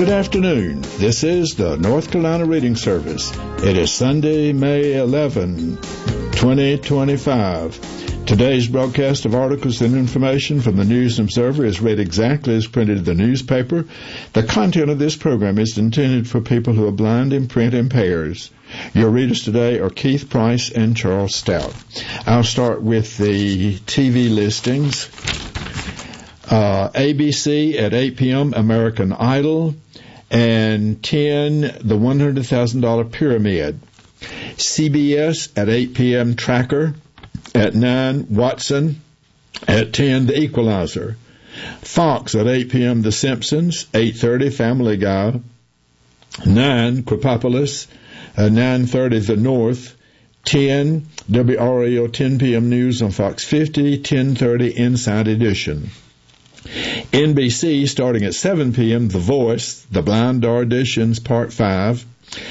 Good afternoon. This is the North Carolina Reading Service. It is Sunday, May 11, 2025. Today's broadcast of articles and information from the News and Observer is read exactly as printed in the newspaper. The content of this program is intended for people who are blind and print impairs. Your readers today are Keith Price and Charles Stout. I'll start with the TV listings. ABC at 8 p.m., American Idol, and 10, the $100,000 Pyramid. CBS at 8 p.m., Tracker, at 9, Watson, at 10, The Equalizer. Fox at 8 p.m., The Simpsons, 8:30, Family Guy, 9, Krapopolis, 9:30, The North, 10, WRAL 10 p.m. News on Fox 50, 10:30, Inside Edition. NBC, starting at 7 p.m., The Voice, The Blind Auditions, Part 5,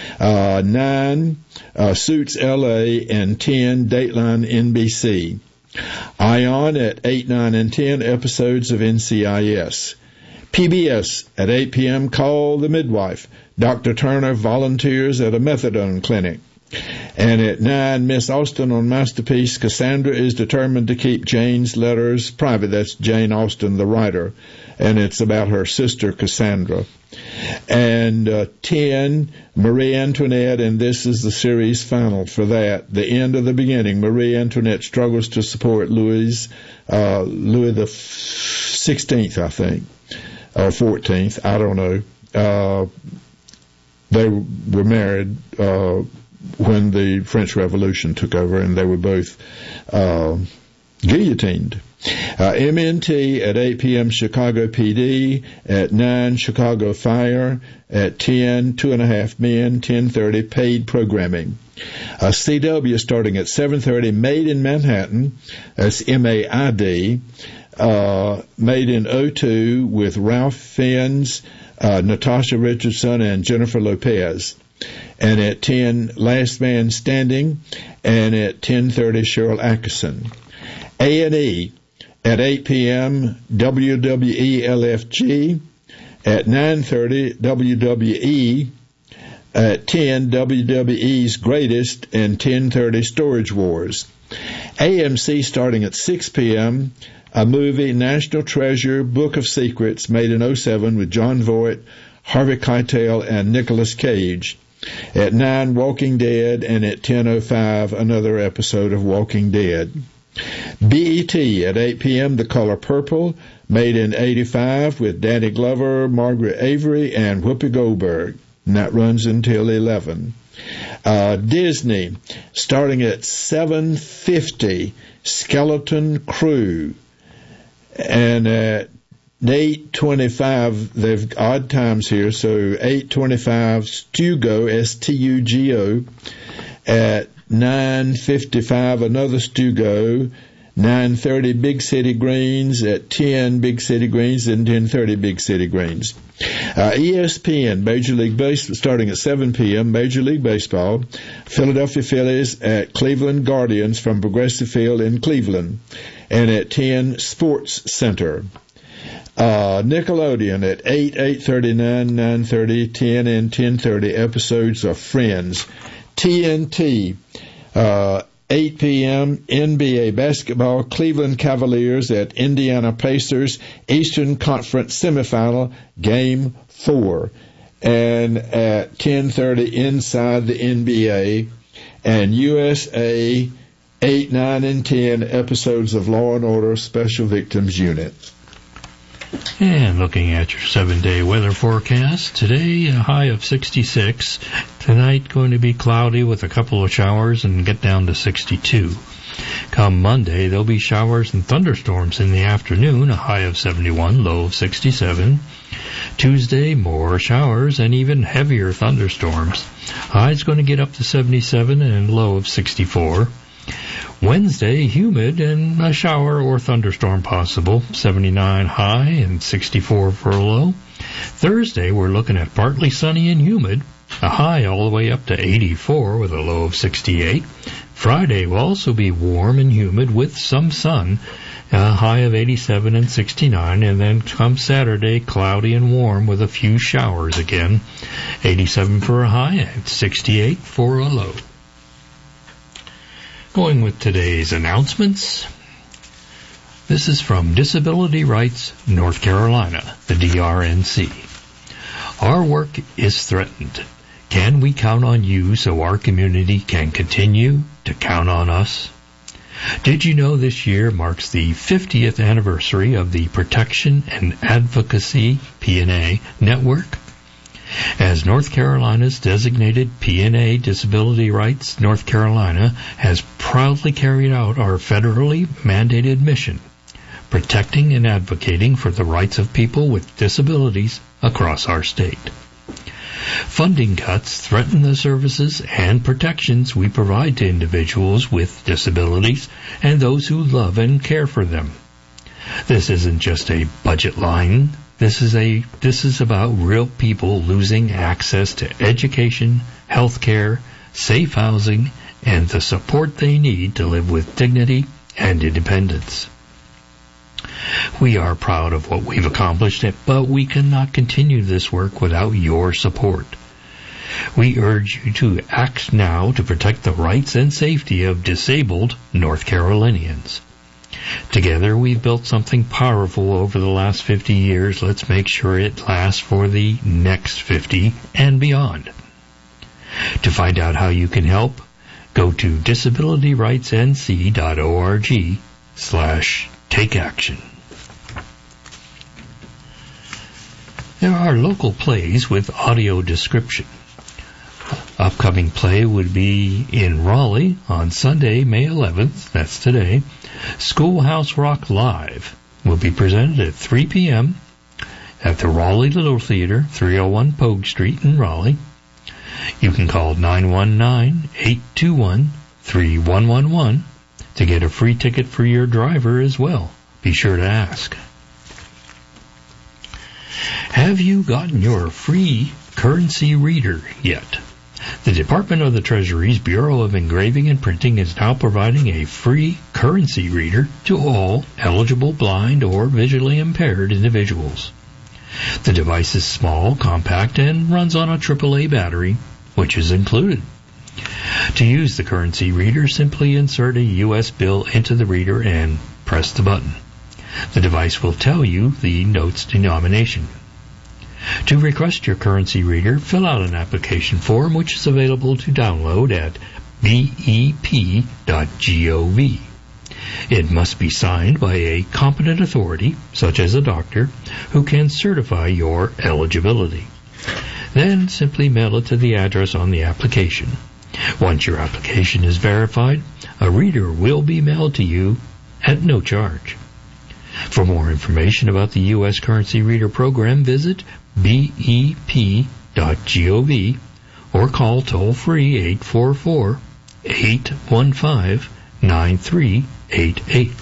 9, Suits L.A., and 10, Dateline NBC. ION at 8, 9, and 10, episodes of NCIS. PBS at 8 p.m., Call the Midwife. Dr. Turner volunteers at a methadone clinic. And at 9, Miss Austen on Masterpiece, Cassandra is determined to keep Jane's letters private. That's Jane Austen, the writer. And it's about her sister, Cassandra. And 10, Marie Antoinette, and this is the series final for that. The end of the beginning. Marie Antoinette struggles to support Louis the 16th, I think, or 14th. I don't know. They were married when the French Revolution took over, and they were both guillotined. MNT at 8 p.m., Chicago PD, at 9, Chicago Fire, at 10, 2.5 Men, 10:30, paid programming. CW starting at 7:30, Made in Manhattan, that's MAID, Made in O2 with Ralph Fiennes, Natasha Richardson, and Jennifer Lopez. And at 10, Last Man Standing, and at 10:30, Cheryl Atkinson. A&E at 8 p.m., WWE LFG, at 9:30, WWE, at 10, WWE's Greatest, and 10:30, Storage Wars. AMC starting at 6 p.m., a movie, National Treasure, Book of Secrets, made in 07 with Jon Voight, Harvey Keitel, and Nicolas Cage. At 9, Walking Dead, and at 10:05, another episode of Walking Dead. BET at 8 p.m., The Color Purple, made in 85 with Danny Glover, Margaret Avery, and Whoopi Goldberg. And that runs until 11. Disney, starting at 7:50, Skeleton Crew. And at 8:25, they've odd times here, so 8:25, Stugo, Stugo. At 9:55, another Stugo. 9:30, Big City Greens. At 10, Big City Greens, and 10:30, Big City Greens. ESPN, Major League Baseball, starting at 7 p.m., Major League Baseball. Philadelphia Phillies at Cleveland Guardians from Progressive Field in Cleveland. And at 10, Sports Center. Nickelodeon at 8, 8:39, 9:30, 10, and 10:30, episodes of Friends. TNT, 8 p.m., NBA basketball, Cleveland Cavaliers at Indiana Pacers, Eastern Conference semifinal, Game 4. And at 10:30, Inside the NBA, and USA, 8, 9, and 10, episodes of Law & Order Special Victims Unit. And looking at your 7-day weather forecast, today a high of 66. Tonight going to be cloudy with a couple of showers and get down to 62. Come Monday, there'll be showers and thunderstorms in the afternoon, a high of 71, low of 67. Tuesday, more showers and even heavier thunderstorms. High's going to get up to 77 and low of 64. Wednesday, humid and a shower or thunderstorm possible, 79 high and 64 for a low. Thursday, we're looking at partly sunny and humid, a high all the way up to 84 with a low of 68. Friday will also be warm and humid with some sun, a high of 87 and 69, and then come Saturday, cloudy and warm with a few showers again. 87 for a high and 68 for a low. Going with today's announcements. This is from Disability Rights North Carolina, the DRNC. Our work is threatened. Can we count on you so our community can continue to count on us? Did you know this year marks the 50th anniversary of the Protection and Advocacy P&A Network? As North Carolina's designated P&A Disability Rights, North Carolina has proudly carried out our federally mandated mission, protecting and advocating for the rights of people with disabilities across our state. Funding cuts threaten the services and protections we provide to individuals with disabilities and those who love and care for them. This isn't just a budget line. This is about real people losing access to education, health care, safe housing, and the support they need to live with dignity and independence. We are proud of what we've accomplished, but we cannot continue this work without your support. We urge you to act now to protect the rights and safety of disabled North Carolinians. Together, we've built something powerful over the last 50 years. Let's make sure it lasts for the next 50 and beyond. To find out how you can help, go to disabilityrightsnc.org/takeaction. There are local plays with audio description. Upcoming play would be in Raleigh on Sunday, May 11th, that's today. Schoolhouse Rock Live will be presented at 3 p.m. at the Raleigh Little Theater, 301 Pogue Street in Raleigh. You can call 919-821-3111 to get a free ticket for your driver as well. Be sure to ask. Have you gotten your free currency reader yet? The Department of the Treasury's Bureau of Engraving and Printing is now providing a free currency reader to all eligible blind or visually impaired individuals. The device is small, compact, and runs on a AAA battery, which is included. To use the currency reader, simply insert a U.S. bill into the reader and press the button. The device will tell you the note's denomination. To request your currency reader, fill out an application form which is available to download at bep.gov. It must be signed by a competent authority, such as a doctor, who can certify your eligibility. Then simply mail it to the address on the application. Once your application is verified, a reader will be mailed to you at no charge. For more information about the U.S. Currency Reader Program, visit bep.gov or call toll-free 844-815-9388.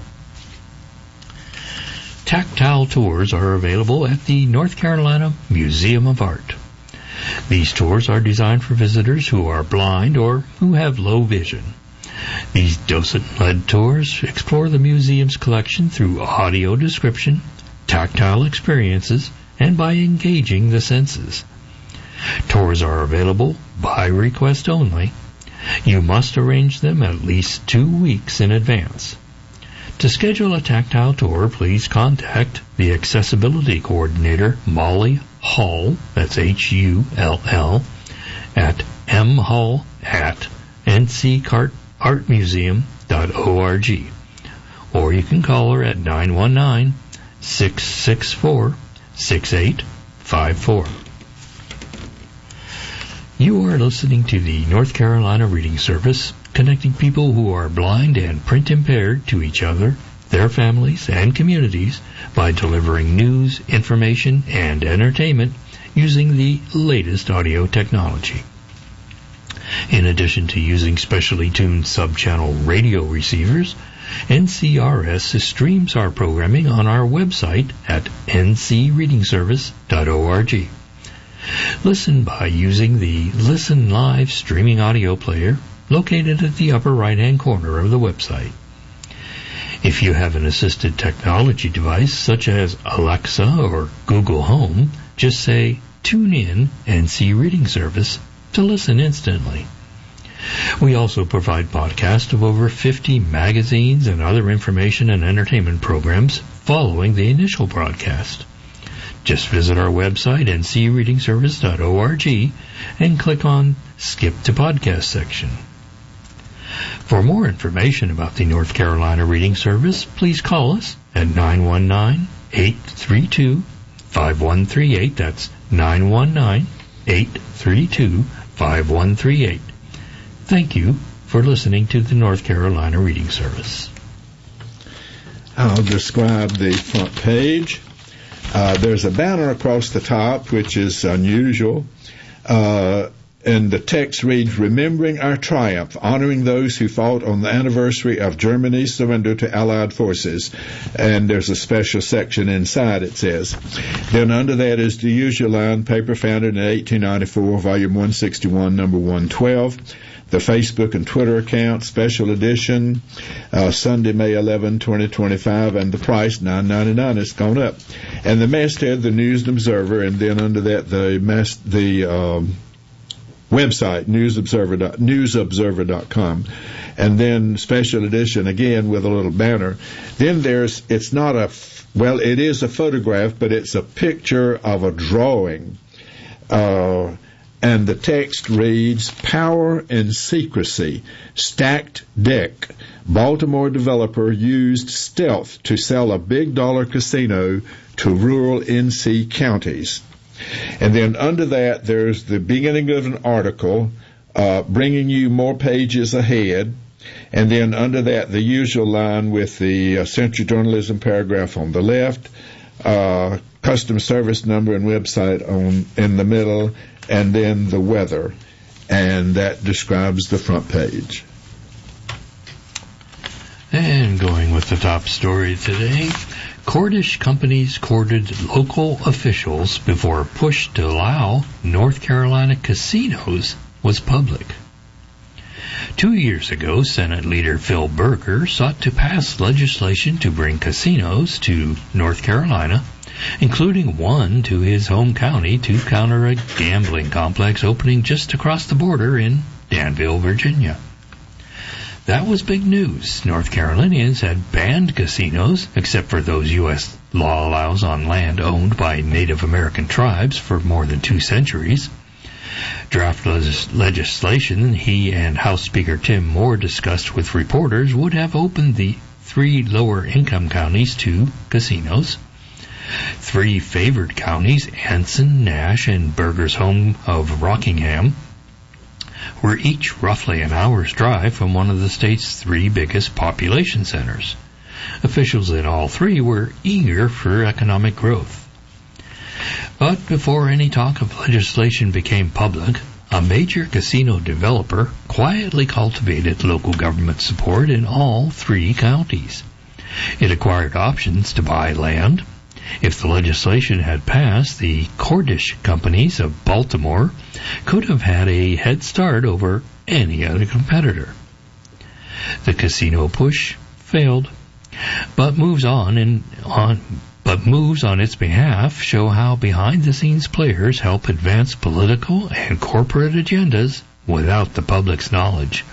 Tactile tours are available at the North Carolina Museum of Art. These tours are designed for visitors who are blind or who have low vision. These docent-led tours explore the museum's collection through audio description, tactile experiences, and by engaging the senses. Tours are available by request only. You must arrange them at least 2 weeks in advance. To schedule a tactile tour, please contact the Accessibility Coordinator, Molly Hull, that's Hull, at mhull@nccartartmuseum.org, or you can call her at 919-664-6854. You are listening to the North Carolina Reading Service, connecting people who are blind and print impaired to each other, their families, and communities by delivering news, information, and entertainment using the latest audio technology. In addition to using specially tuned sub-channel radio receivers, NCRS streams our programming on our website at ncreadingservice.org. Listen by using the Listen Live streaming audio player located at the upper right-hand corner of the website. If you have an assisted technology device such as Alexa or Google Home, just say, "Tune in NC Reading Service" to listen instantly. We also provide podcasts of over 50 magazines and other information and entertainment programs following the initial broadcast. Just visit our website, ncreadingservice.org, and click on Skip to Podcast section. For more information about the North Carolina Reading Service, please call us at 919-832-5138. That's 919-832-5138. Thank you for listening to the North Carolina Reading Service. I'll describe the front page. There's a banner across the top, which is unusual. And the text reads, "Remembering Our Triumph, Honoring Those Who Fought on the Anniversary of Germany's Surrender to Allied Forces." And there's a special section inside, it says. Then under that is the usual line, paper founded in 1894, volume 161, number 112. The Facebook and Twitter account, special edition, Sunday, May 11, 2025, and the price, $9.99. It's gone up. And the masthead, the News and Observer, and then under that, the website, newsobserver.com. And then special edition, again, with a little banner. Then it is a photograph, but it's a picture of a drawing. And the text reads, "Power and Secrecy, Stacked Deck. Baltimore developer used stealth to sell a big dollar casino to rural NC counties." And then under that, there's the beginning of an article, bringing you more pages ahead. And then under that, the usual line with the Century Journalism paragraph on the left, customer service number and website in the middle, and then the weather. And that describes the front page. And going with the top story today, Cordish companies courted local officials before a push to allow North Carolina casinos was public. 2 years ago, Senate leader Phil Berger sought to pass legislation to bring casinos to North Carolina, including one to his home county, to counter a gambling complex opening just across the border in Danville, Virginia. That was big news. North Carolinians had banned casinos, except for those U.S. law allows on land owned by Native American tribes for more than 2 centuries. Draft legislation he and House Speaker Tim Moore discussed with reporters would have opened the 3 lower-income counties to casinos. 3 favored counties, Anson, Nash, and Berger's home of Rockingham, were each roughly an hour's drive from one of the state's 3 biggest population centers. Officials in all 3 were eager for economic growth. But before any talk of legislation became public, a major casino developer quietly cultivated local government support in all 3 counties. It acquired options to buy land. If the legislation had passed, the Cordish companies of Baltimore could have had a head start over any other competitor. The casino push failed, but moves on its behalf show how behind-the-scenes players help advance political and corporate agendas without the public's knowledge.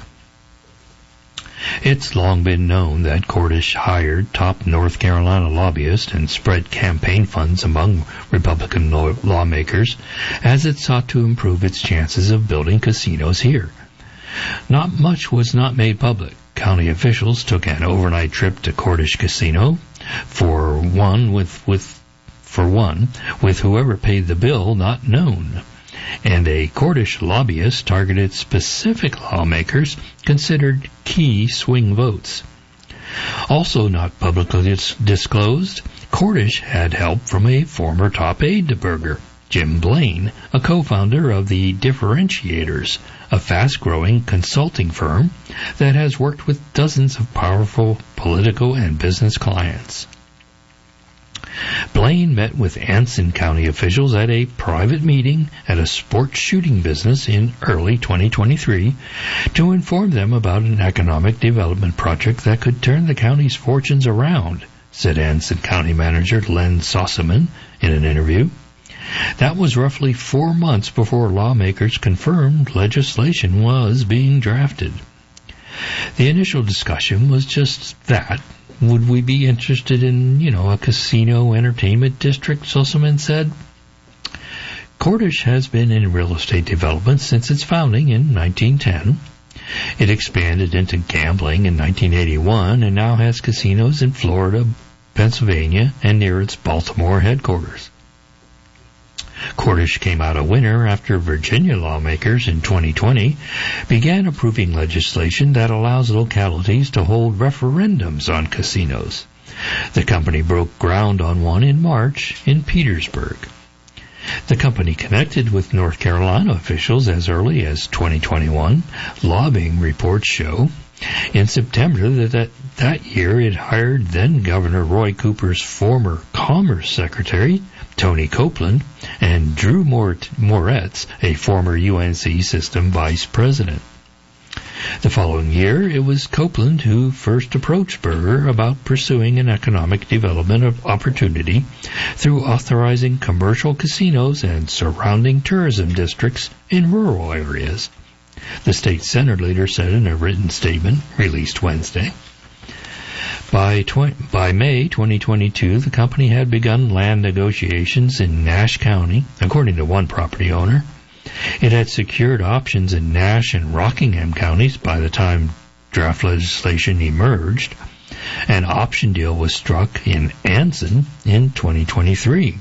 It's long been known that Cordish hired top North Carolina lobbyists and spread campaign funds among Republican lawmakers as it sought to improve its chances of building casinos here. Not much was not made public. County officials took an overnight trip to Cordish Casino for one with whoever paid the bill not known. And a Cordish lobbyist targeted specific lawmakers considered key swing votes. Also not publicly disclosed, Cordish had help from a former top aide to Berger, Jim Blaine, a co-founder of the Differentiators, a fast-growing consulting firm that has worked with dozens of powerful political and business clients. Blaine met with Anson County officials at a private meeting at a sports shooting business in early 2023 to inform them about an economic development project that could turn the county's fortunes around, said Anson County Manager Len Sossaman in an interview. That was roughly 4 months before lawmakers confirmed legislation was being drafted. The initial discussion was just that. Would we be interested in, a casino entertainment district, Sossaman said. Cordish has been in real estate development since its founding in 1910. It expanded into gambling in 1981 and now has casinos in Florida, Pennsylvania, and near its Baltimore headquarters. Cordish came out a winner after Virginia lawmakers in 2020 began approving legislation that allows localities to hold referendums on casinos. The company broke ground on one in March in Petersburg. The company connected with North Carolina officials as early as 2021. Lobbying reports show. In September that year, it hired then-Governor Roy Cooper's former Commerce Secretary, Tony Copeland, and Drew Moretz, a former UNC system vice president. The following year, it was Copeland who first approached Berger about pursuing an economic development opportunity through authorizing commercial casinos and surrounding tourism districts in rural areas. The state Senate leader said in a written statement released Wednesday. By May 2022, the company had begun land negotiations in Nash County, according to one property owner. It had secured options in Nash and Rockingham counties by the time draft legislation emerged. An option deal was struck in Anson in 2023.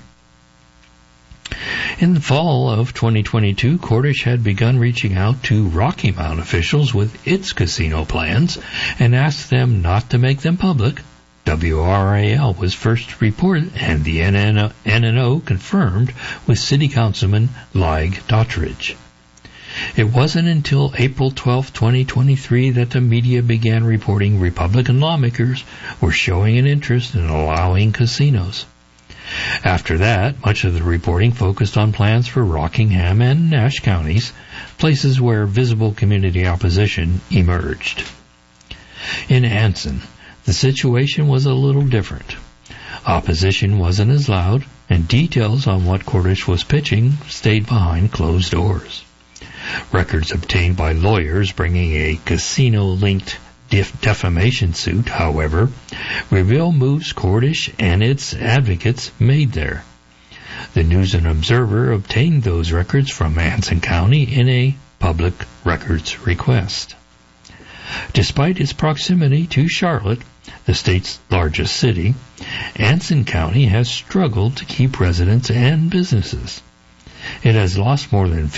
In the fall of 2022, Cordish had begun reaching out to Rocky Mount officials with its casino plans and asked them not to make them public. WRAL was first reported, and the NNO confirmed with City Councilman Lige Dottridge. It wasn't until April 12, 2023 that the media began reporting Republican lawmakers were showing an interest in allowing casinos. After that, much of the reporting focused on plans for Rockingham and Nash counties, places where visible community opposition emerged. In Anson, the situation was a little different. Opposition wasn't as loud, and details on what Cordish was pitching stayed behind closed doors. Records obtained by lawyers bringing a casino-linked defamation suit, however, reveal moves Cordish and its advocates made there. The News and Observer obtained those records from Anson County in a public records request. Despite its proximity to Charlotte, the state's largest city, Anson County has struggled to keep residents and businesses. It has lost more than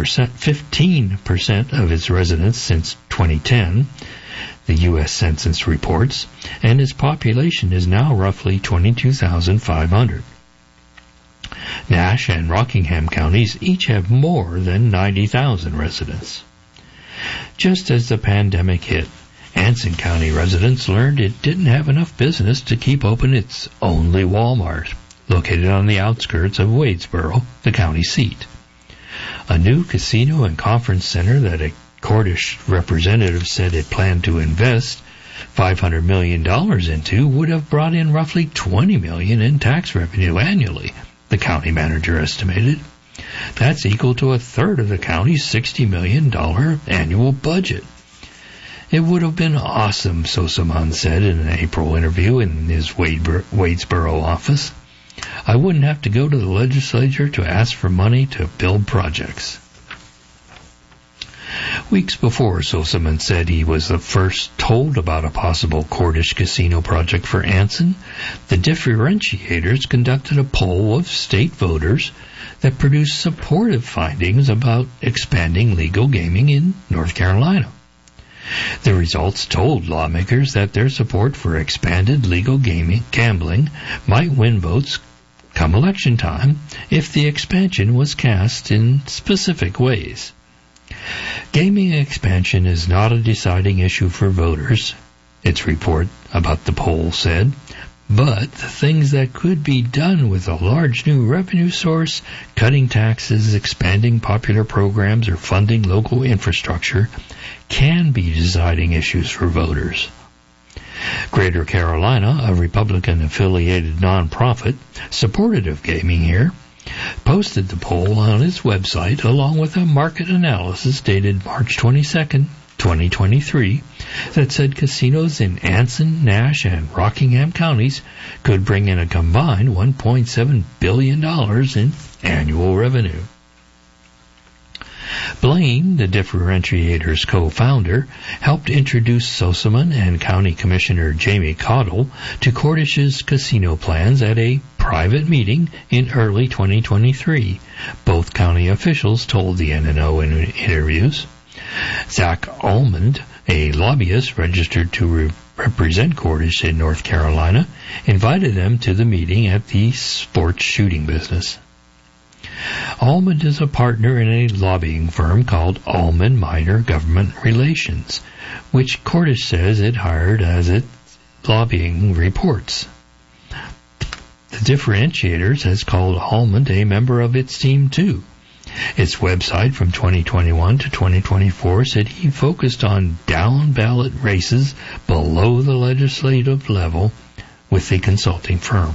15% of its residents since 2010, the U.S. Census reports, and its population is now roughly 22,500. Nash and Rockingham counties each have more than 90,000 residents. Just as the pandemic hit, Anson County residents learned it didn't have enough business to keep open its only Walmart, located on the outskirts of Wadesboro, the county seat. A new casino and conference center that a Cordish representative said it planned to invest $500 million into would have brought in roughly $20 million in tax revenue annually, the county manager estimated. That's equal to a third of the county's $60 million annual budget. It would have been awesome, Sossaman said in an April interview in his Wadesboro office. I wouldn't have to go to the legislature to ask for money to build projects. Weeks before, Sossaman said he was the first told about a possible Cordish casino project for Anson, the differentiators conducted a poll of state voters that produced supportive findings about expanding legal gaming in North Carolina. The results told lawmakers that their support for expanded legal gambling might win votes come election time if the expansion was cast in specific ways. Gaming expansion is not a deciding issue for voters, its report about the poll said, but the things that could be done with a large new revenue source, cutting taxes, expanding popular programs, or funding local infrastructure, can be deciding issues for voters. Greater Carolina, a Republican-affiliated nonprofit supportive of gaming here, posted the poll on its website along with a market analysis dated March 22nd, 2023, that said casinos in Anson, Nash, and Rockingham counties could bring in a combined $1.7 billion in annual revenue. Blaine, the differentiator's co-founder, helped introduce Sossaman and County Commissioner Jamie Caudill to Cordish's casino plans at a private meeting in early 2023, both county officials told the NNO in interviews. Zach Almond, a lobbyist registered to represent Cordish in North Carolina, invited them to the meeting at the sports shooting business. Almond is a partner in a lobbying firm called Almond Minor Government Relations, which Cordish says it hired as its lobbying reports. The differentiators has called Almond a member of its team too. Its website from 2021 to 2024 said he focused on down-ballot races below the legislative level with the consulting firm.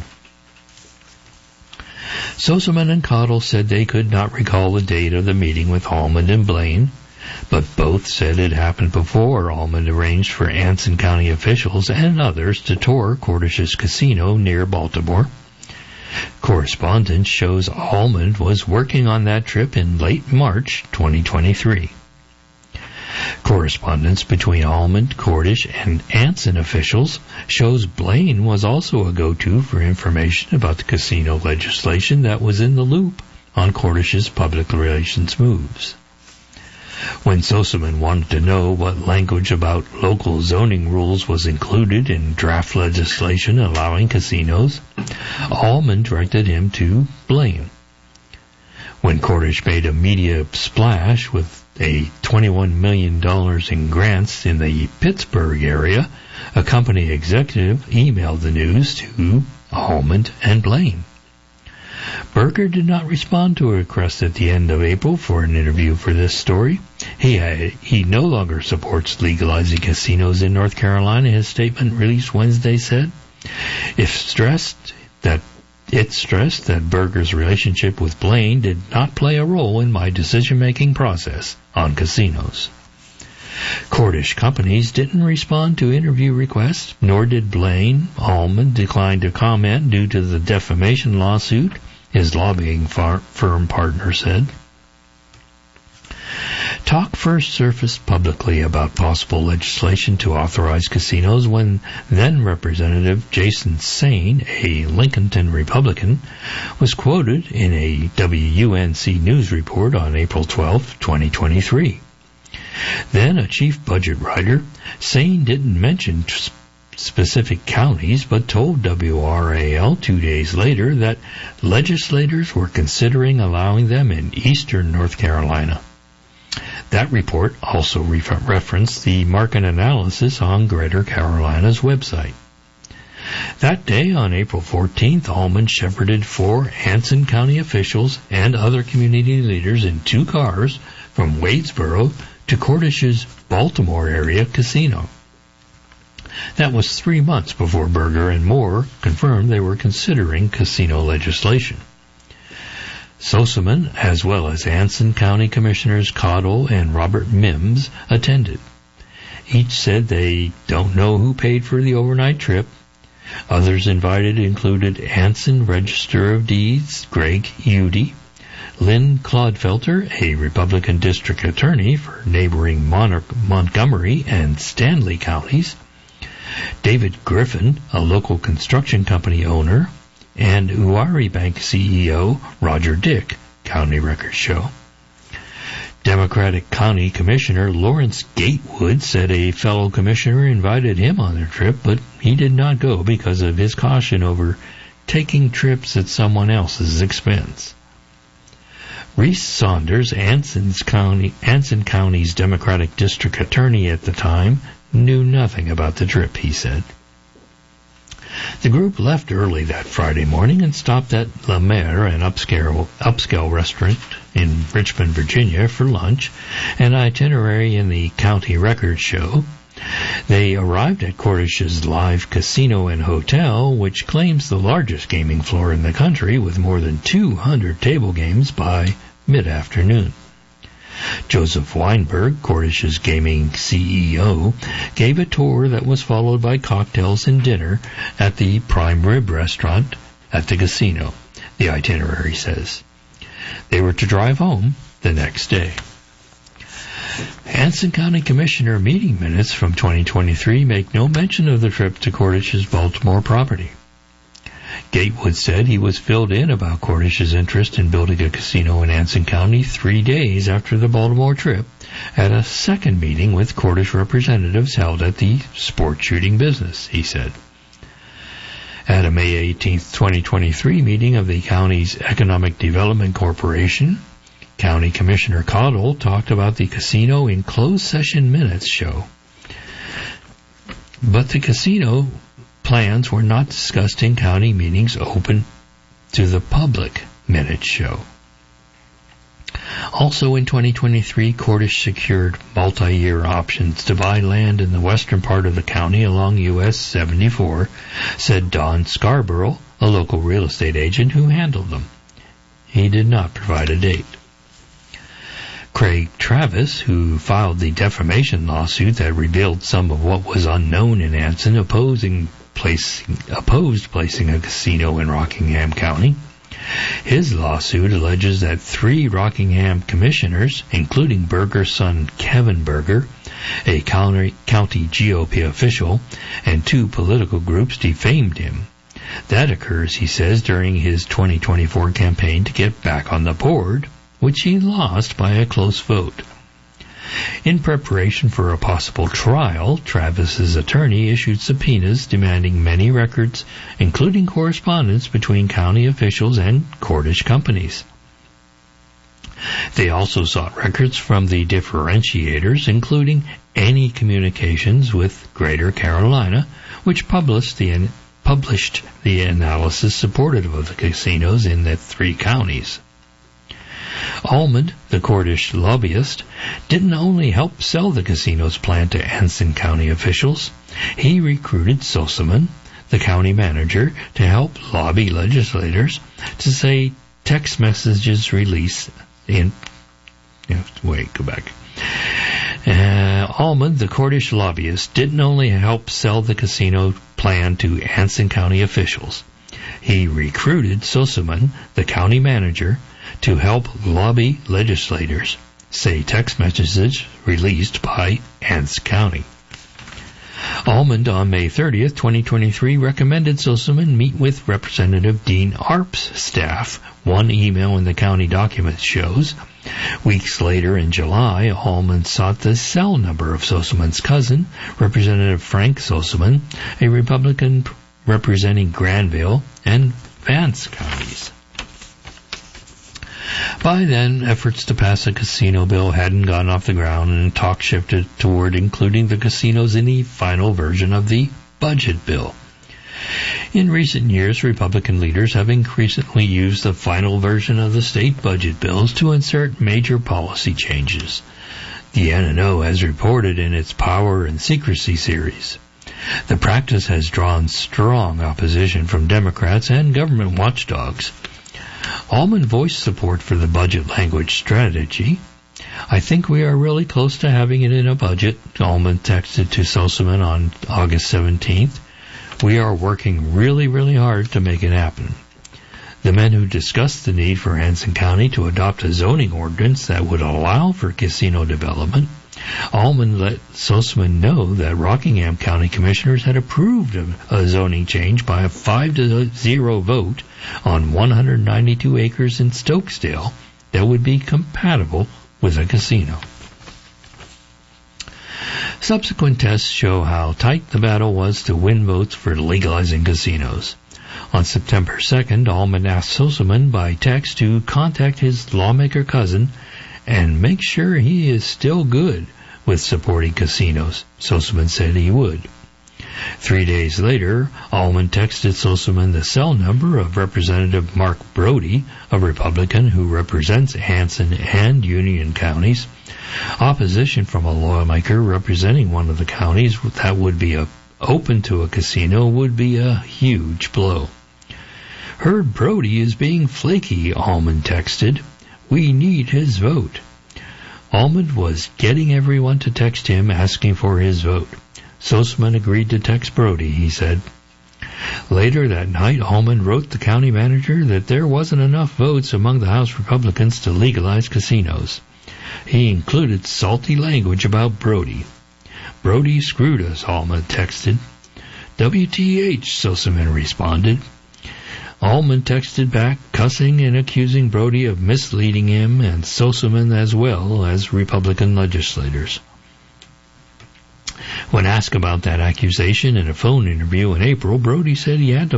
Sossaman and Caudill said they could not recall the date of the meeting with Almond and Blaine, but both said it happened before Almond arranged for Anson County officials and others to tour Cordish's casino near Baltimore. Correspondence shows Almond was working on that trip in late March 2023. Correspondence between Almond, Cordish, and Anson officials shows Blaine was also a go-to for information about the casino legislation that was in the loop on Cordish's public relations moves. When Sossaman wanted to know what language about local zoning rules was included in draft legislation allowing casinos, Almond directed him to Blaine. When Cordish made a media splash with a $21 million in grants in the Pittsburgh area, a company executive emailed the news to Almond and Blaine. Berger did not respond to a request at the end of April for an interview for this story. He no longer supports legalizing casinos in North Carolina, his statement released Wednesday said. It stressed that Berger's relationship with Blaine did not play a role in my decision-making process on casinos. Cordish companies didn't respond to interview requests, nor did Blaine. Almond declined to comment due to the defamation lawsuit, his lobbying firm partner said. Talk first surfaced publicly about possible legislation to authorize casinos when then-Representative Jason Saine, a Lincolnton Republican, was quoted in a WUNC news report on April 12, 2023. Then a chief budget writer, Saine didn't mention specific counties, but told WRAL 2 days later that legislators were considering allowing them in eastern North Carolina. That report also referenced the market analysis on Greater Carolina's website. That day, on April 14th, Almond shepherded 4 Anson County officials and other community leaders in 2 cars from Wadesboro to Cordish's Baltimore area casino. That was 3 months before Berger and Moore confirmed they were considering casino legislation. Sossaman, as well as Anson County Commissioners Caudill and Robert Mims, attended. Each said they don't know who paid for the overnight trip. Others invited included Anson Register of Deeds Greg Udy, Lynn Clodfelter, a Republican district attorney for neighboring Montgomery and Stanley counties, David Griffin, a local construction company owner, and Uwharrie Bank CEO Roger Dick, county records show. Democratic County Commissioner Lawrence Gatewood said a fellow commissioner invited him on their trip, but he did not go because of his caution over taking trips at someone else's expense. Reese Saunders, Anson County's Democratic District Attorney at the time, knew nothing about the trip, he said. The group left early that Friday morning and stopped at La Mer, an upscale restaurant in Richmond, Virginia, for lunch, an itinerary in the County Records show. They arrived at Cordish's live casino and hotel, which claims the largest gaming floor in the country with more than 200 table games by mid-afternoon. Joseph Weinberg, Cordish's gaming CEO, gave a tour that was followed by cocktails and dinner at the Prime Rib restaurant at the casino, the itinerary says. They were to drive home the next day. Anson County Commissioner meeting minutes from 2023 make no mention of the trip to Cordish's Baltimore property. Gatewood said he was filled in about Cordish's interest in building a casino in Anson County 3 days after the Baltimore trip at a second meeting with Cordish representatives held at the sport shooting business, he said. At a May 18, 2023 meeting of the county's Economic Development Corporation, County Commissioner Caudill talked about the casino in closed session minutes show. But the casino plans were not discussed in county meetings open to the public minutes show. Also in 2023, Cordish secured multi-year options to buy land in the western part of the county along US 74, said Don Scarborough, a local real estate agent who handled them. He did not provide a date. Craig Travis, who filed the defamation lawsuit that revealed some of what was unknown in Anson, opposed placing a casino in Rockingham County. His lawsuit alleges that 3 Rockingham commissioners, including Berger's son Kevin Berger, a county GOP official, and 2 political groups defamed him. That occurs, he says, during his 2024 campaign to get back on the board, which he lost by a close vote. In preparation for a possible trial, Travis's attorney issued subpoenas demanding many records, including correspondence between county officials and Cordish companies. They also sought records from the differentiators, including any communications with Greater Carolina, which published the analysis supportive of the casinos in the 3 counties. Almond, the Cordish lobbyist, didn't only help sell the casino's plan to Anson County officials. He recruited Sosaman, the county manager, to help lobby legislators to say text messages released in... Almond, the Cordish lobbyist, didn't only help sell the casino plan to Anson County officials. He recruited Sosaman, the county manager, to help lobby legislators, say text messages released by Anson County. Almond, on May 30th, 2023, recommended Sosaman meet with Representative Dean Arp's staff. One email in the county documents shows. Weeks later, in July, Almond sought the cell number of Sosaman's cousin, Representative Frank Sosaman, a Republican representing Granville and Vance counties. By then, efforts to pass a casino bill hadn't gone off the ground, and talk shifted toward including the casinos in the final version of the budget bill. In recent years, Republican leaders have increasingly used the final version of the state budget bills to insert major policy changes. The N&O has reported in its Power and Secrecy series. The practice has drawn strong opposition from Democrats and government watchdogs. Almond voiced support for the budget language strategy. I think we are really close to having it in a budget, Almond texted to Sosaman on August 17th. We are working really, really hard to make it happen. The men who discussed the need for Anson County to adopt a zoning ordinance that would allow for casino development. Almond let Sosaman know that Rockingham County commissioners had approved a zoning change by a 5-0 vote on 192 acres in Stokesdale that would be compatible with a casino. Subsequent tests show how tight the battle was to win votes for legalizing casinos. On September 2nd, Almond asked Sosaman by text to contact his lawmaker cousin and make sure he is still good with supporting casinos. Sosaman said he would. 3 days later, Allman texted Soseman the cell number of Representative Mark Brody, a Republican who represents Hanson and Union counties. Opposition from a lawmaker representing one of the counties that would be open to a casino would be a huge blow. "Heard Brody is being flaky," Allman texted. "We need his vote." Allman was getting everyone to text him asking for his vote. Soseman agreed to text Brody, he said. Later that night, Allman wrote the county manager that there wasn't enough votes among the House Republicans to legalize casinos. He included salty language about Brody. "Brody screwed us," Allman texted. "WTH," Soseman responded. Allman texted back, cussing and accusing Brody of misleading him and Soseman as well as Republican legislators. When asked about that accusation in a phone interview in April, Brody said he had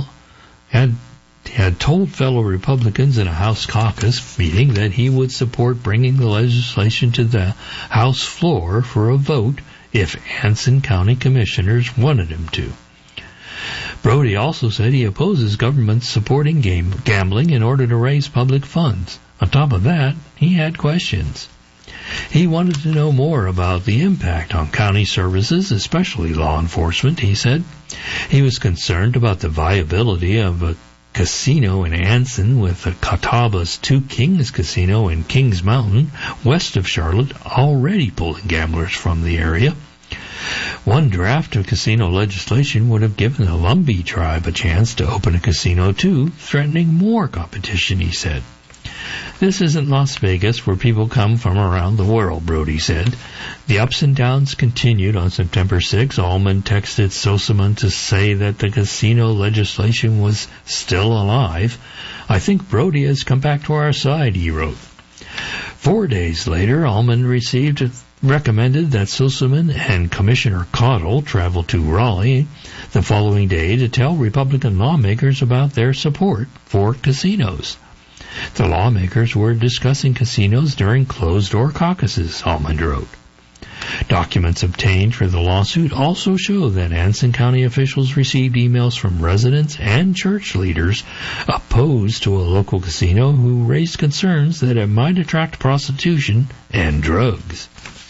told fellow Republicans in a House caucus meeting that he would support bringing the legislation to the House floor for a vote if Anson County commissioners wanted him to. Brody also said he opposes government supporting gambling in order to raise public funds. On top of that, he had questions. He wanted to know more about the impact on county services, especially law enforcement, he said. He was concerned about the viability of a casino in Anson, with the Catawba's Two Kings Casino in Kings Mountain, west of Charlotte, already pulling gamblers from the area. One draft of casino legislation would have given the Lumbee tribe a chance to open a casino too, threatening more competition, he said. "This isn't Las Vegas where people come from around the world," Brody said. The ups and downs continued. On September 6, Allman texted Soseman to say that the casino legislation was still alive. "I think Brody has come back to our side," he wrote. 4 days later, Allman recommended that Soseman and Commissioner Caudill travel to Raleigh the following day to tell Republican lawmakers about their support for casinos. The lawmakers were discussing casinos during closed-door caucuses, Allman wrote. Documents obtained for the lawsuit also show that Anson County officials received emails from residents and church leaders opposed to a local casino who raised concerns that it might attract prostitution and drugs.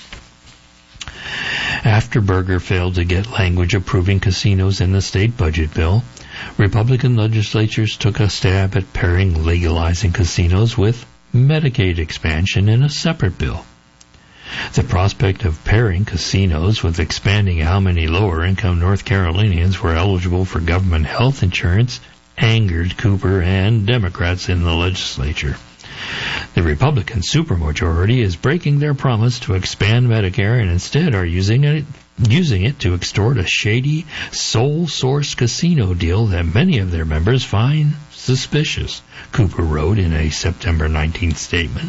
After Berger failed to get language approving casinos in the state budget bill, Republican legislatures took a stab at pairing legalizing casinos with Medicaid expansion in a separate bill. The prospect of pairing casinos with expanding how many lower-income North Carolinians were eligible for government health insurance angered Cooper and Democrats in the legislature. The Republican supermajority is breaking their promise to expand Medicare and instead are using it to extort a shady, sole-source casino deal that many of their members find suspicious, Cooper wrote in a September 19th statement.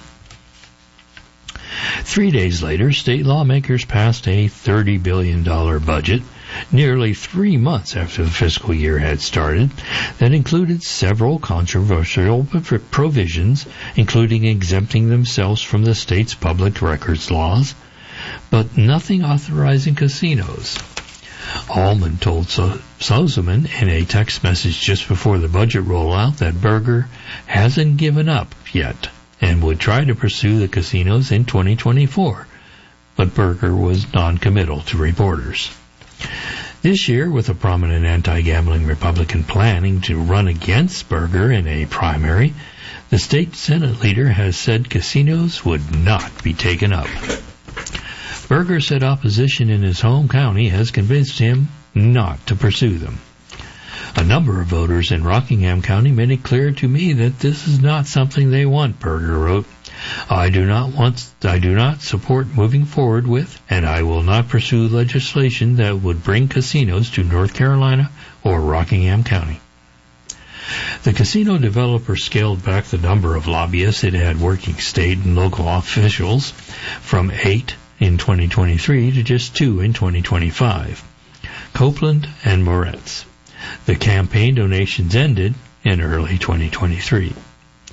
3 days later, state lawmakers passed a $30 billion budget, nearly 3 months after the fiscal year had started, that included several controversial provisions, including exempting themselves from the state's public records laws, but nothing authorizing casinos. Allman told Soseman in a text message just before the budget rollout that Berger hasn't given up yet and would try to pursue the casinos in 2024, but Berger was non-committal to reporters. This year, with a prominent anti-gambling Republican planning to run against Berger in a primary, the state Senate leader has said casinos would not be taken up. Berger said opposition in his home county has convinced him not to pursue them. A number of voters in Rockingham County made it clear to me that this is not something they want, Berger wrote. I do not support moving forward with, and I will not pursue legislation that would bring casinos to North Carolina or Rockingham County. The casino developer scaled back the number of lobbyists it had working state and local officials from 8 in 2023 to just 2 in 2025. Copeland and Moretz. The campaign donations ended in early 2023.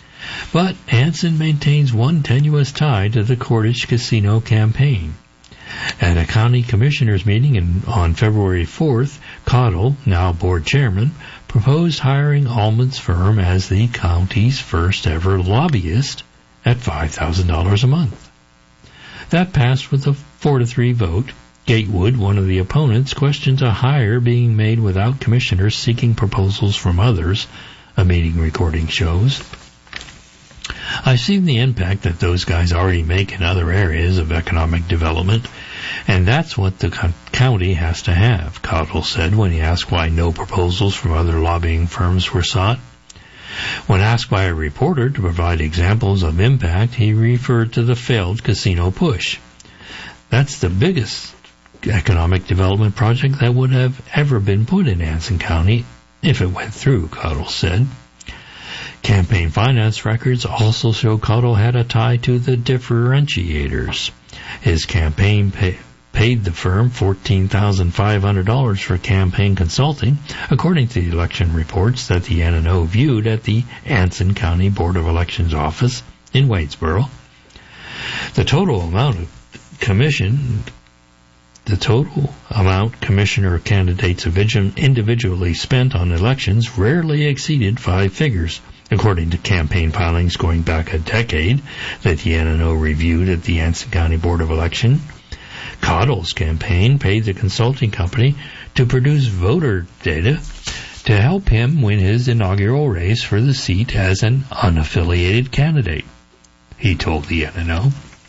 But Anson maintains one tenuous tie to the Cordish casino campaign. At a county commissioners meeting on February 4th, Caudill, now board chairman, proposed hiring Allman's firm as the county's first ever lobbyist at $5,000 a month. That passed with a 4-3 vote. Gatewood, one of the opponents, questions a hire being made without commissioners seeking proposals from others, a meeting recording shows. I've seen the impact that those guys already make in other areas of economic development, and that's what the county has to have, Caudill said when he asked why no proposals from other lobbying firms were sought. When asked by a reporter to provide examples of impact, he referred to the failed casino push. That's the biggest economic development project that would have ever been put in Anson County if it went through, Caudill said. Campaign finance records also show Caudill had a tie to the differentiators. His campaign paid the firm $14,500 for campaign consulting, according to the election reports that the N&O viewed at the Anson County Board of Elections office in Wadesboro. The total amount commissioner candidates individually spent on elections rarely exceeded 5 figures, according to campaign filings going back a decade that the N&O reviewed at the Anson County Board of Election. Caudill's campaign paid the consulting company to produce voter data to help him win his inaugural race for the seat as an unaffiliated candidate, he told the N&O.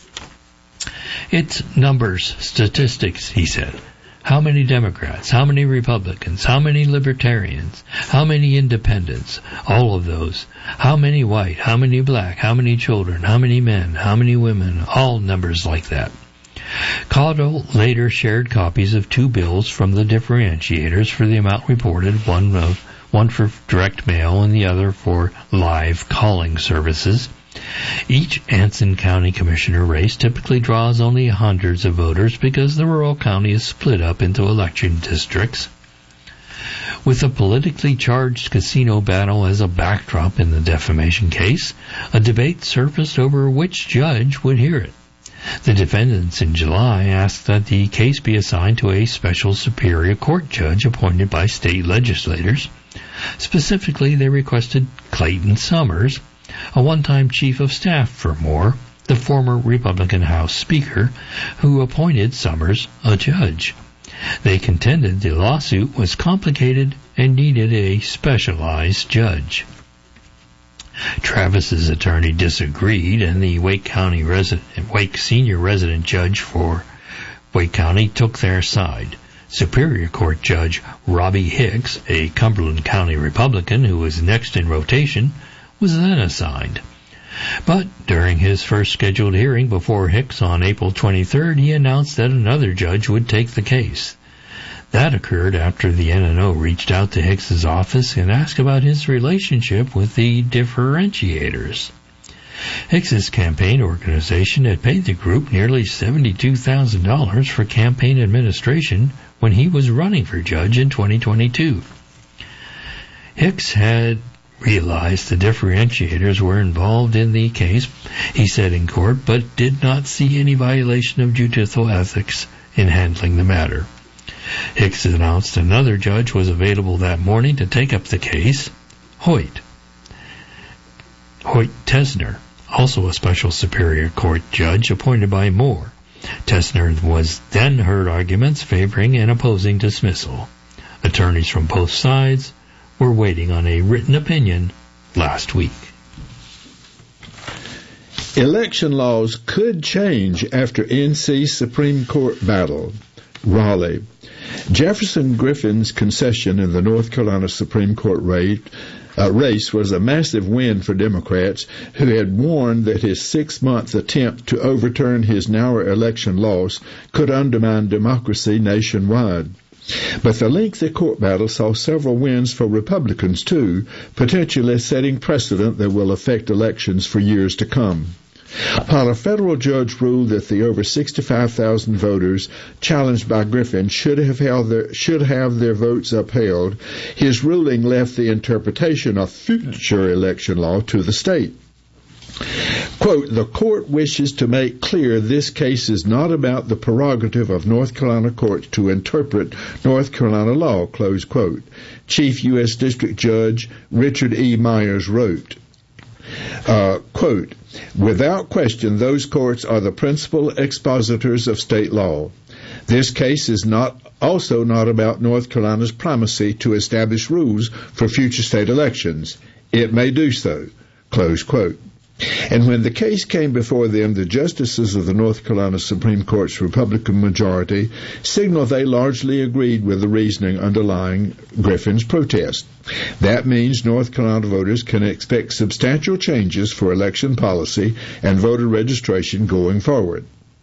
It's numbers, statistics, he said. How many Democrats, how many Republicans, how many Libertarians, how many Independents, all of those. How many white, how many black, how many children, how many men, how many women, all numbers like that. Caudill later shared copies of 2 bills from the differentiators for the amount reported, one for direct mail and the other for live calling services. Each Anson County Commissioner race typically draws only hundreds of voters because the rural county is split up into election districts. With a politically charged casino battle as a backdrop in the defamation case, a debate surfaced over which judge would hear it. The defendants in July asked that the case be assigned to a special Superior Court judge appointed by state legislators. Specifically, they requested Clayton Summers, a one-time chief of staff for Moore, the former Republican House Speaker, who appointed Summers a judge. They contended the lawsuit was complicated and needed a specialized judge. Travis's attorney disagreed, and the Wake senior resident judge for Wake County took their side. Superior Court Judge Robbie Hicks, a Cumberland County Republican who was next in rotation, was then assigned. But during his first scheduled hearing before Hicks on April 23rd, he announced that another judge would take the case. That occurred after the N&O reached out to Hicks's office and asked about his relationship with the differentiators. Hicks's campaign organization had paid the group nearly $72,000 for campaign administration when he was running for judge in 2022. Hicks had realized the differentiators were involved in the case, he said in court, but did not see any violation of judicial ethics in handling the matter. Hicks announced another judge was available that morning to take up the case, Hoyt Tesner, also a special Superior Court judge appointed by Moore. Tesner was then heard arguments favoring and opposing dismissal. Attorneys from both sides were waiting on a written opinion last week. Election laws could change after NC Supreme Court battle. Raleigh. Jefferson Griffin's concession in the North Carolina Supreme Court race was a massive win for Democrats, who had warned that his 6-month attempt to overturn his narrow election loss could undermine democracy nationwide. But the lengthy court battle saw several wins for Republicans, too, potentially setting precedent that will affect elections for years to come. While a federal judge ruled that the over 65,000 voters challenged by Griffin should have their votes upheld, his ruling left the interpretation of future election law to the state. Quote, the court wishes to make clear this case is not about the prerogative of North Carolina courts to interpret North Carolina law, close quote. Chief U.S. District Judge Richard E. Myers wrote, quote, without question, those courts are the principal expositors of state law. This case is also not about North Carolina's primacy to establish rules for future state elections. It may do so, close quote. And when the case came before them, the justices of the North Carolina Supreme Court's Republican majority signaled they largely agreed with the reasoning underlying Griffin's protest. That means North Carolina voters can expect substantial changes for election policy and voter registration going forward.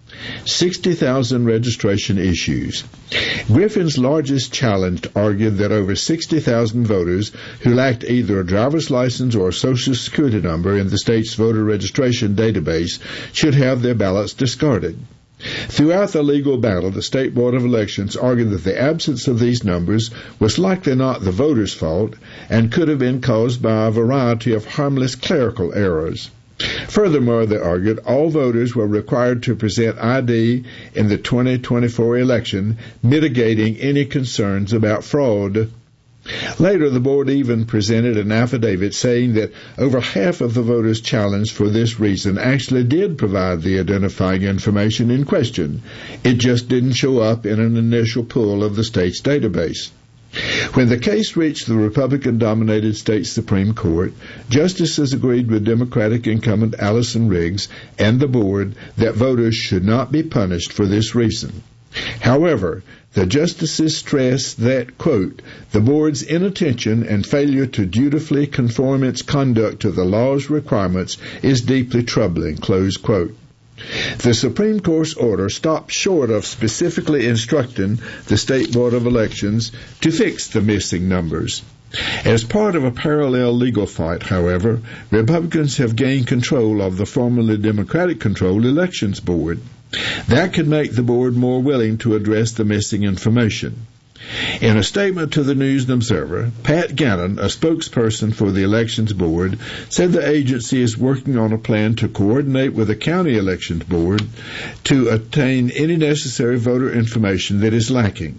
60,000 registration issues. Griffin's largest challenge argued that over 60,000 voters who lacked either a driver's license or a social security number in the state's voter registration database should have their ballots discarded. Throughout the legal battle, the State Board of Elections argued that the absence of these numbers was likely not the voters' fault and could have been caused by a variety of harmless clerical errors. Furthermore, they argued all voters were required to present ID in the 2024 election, mitigating any concerns about fraud. Later, the board even presented an affidavit saying that over half of the voters challenged for this reason actually did provide the identifying information in question. It just didn't show up in an initial pull of the state's database. When the case reached the Republican-dominated state Supreme Court, justices agreed with Democratic incumbent Allison Riggs and the board that voters should not be punished for this reason. However, the justices stressed that, quote, the board's inattention and failure to dutifully conform its conduct to the law's requirements is deeply troubling, close quote. The Supreme Court's order stopped short of specifically instructing the State Board of Elections to fix the missing numbers. As part of a parallel legal fight, however, Republicans have gained control of the formerly Democratic-controlled Elections Board. That could make the board more willing to address the missing information. In a statement to the News and Observer, Pat Gannon, a spokesperson for the Elections Board, said the agency is working on a plan to coordinate with the County Elections Board to obtain any necessary voter information that is lacking.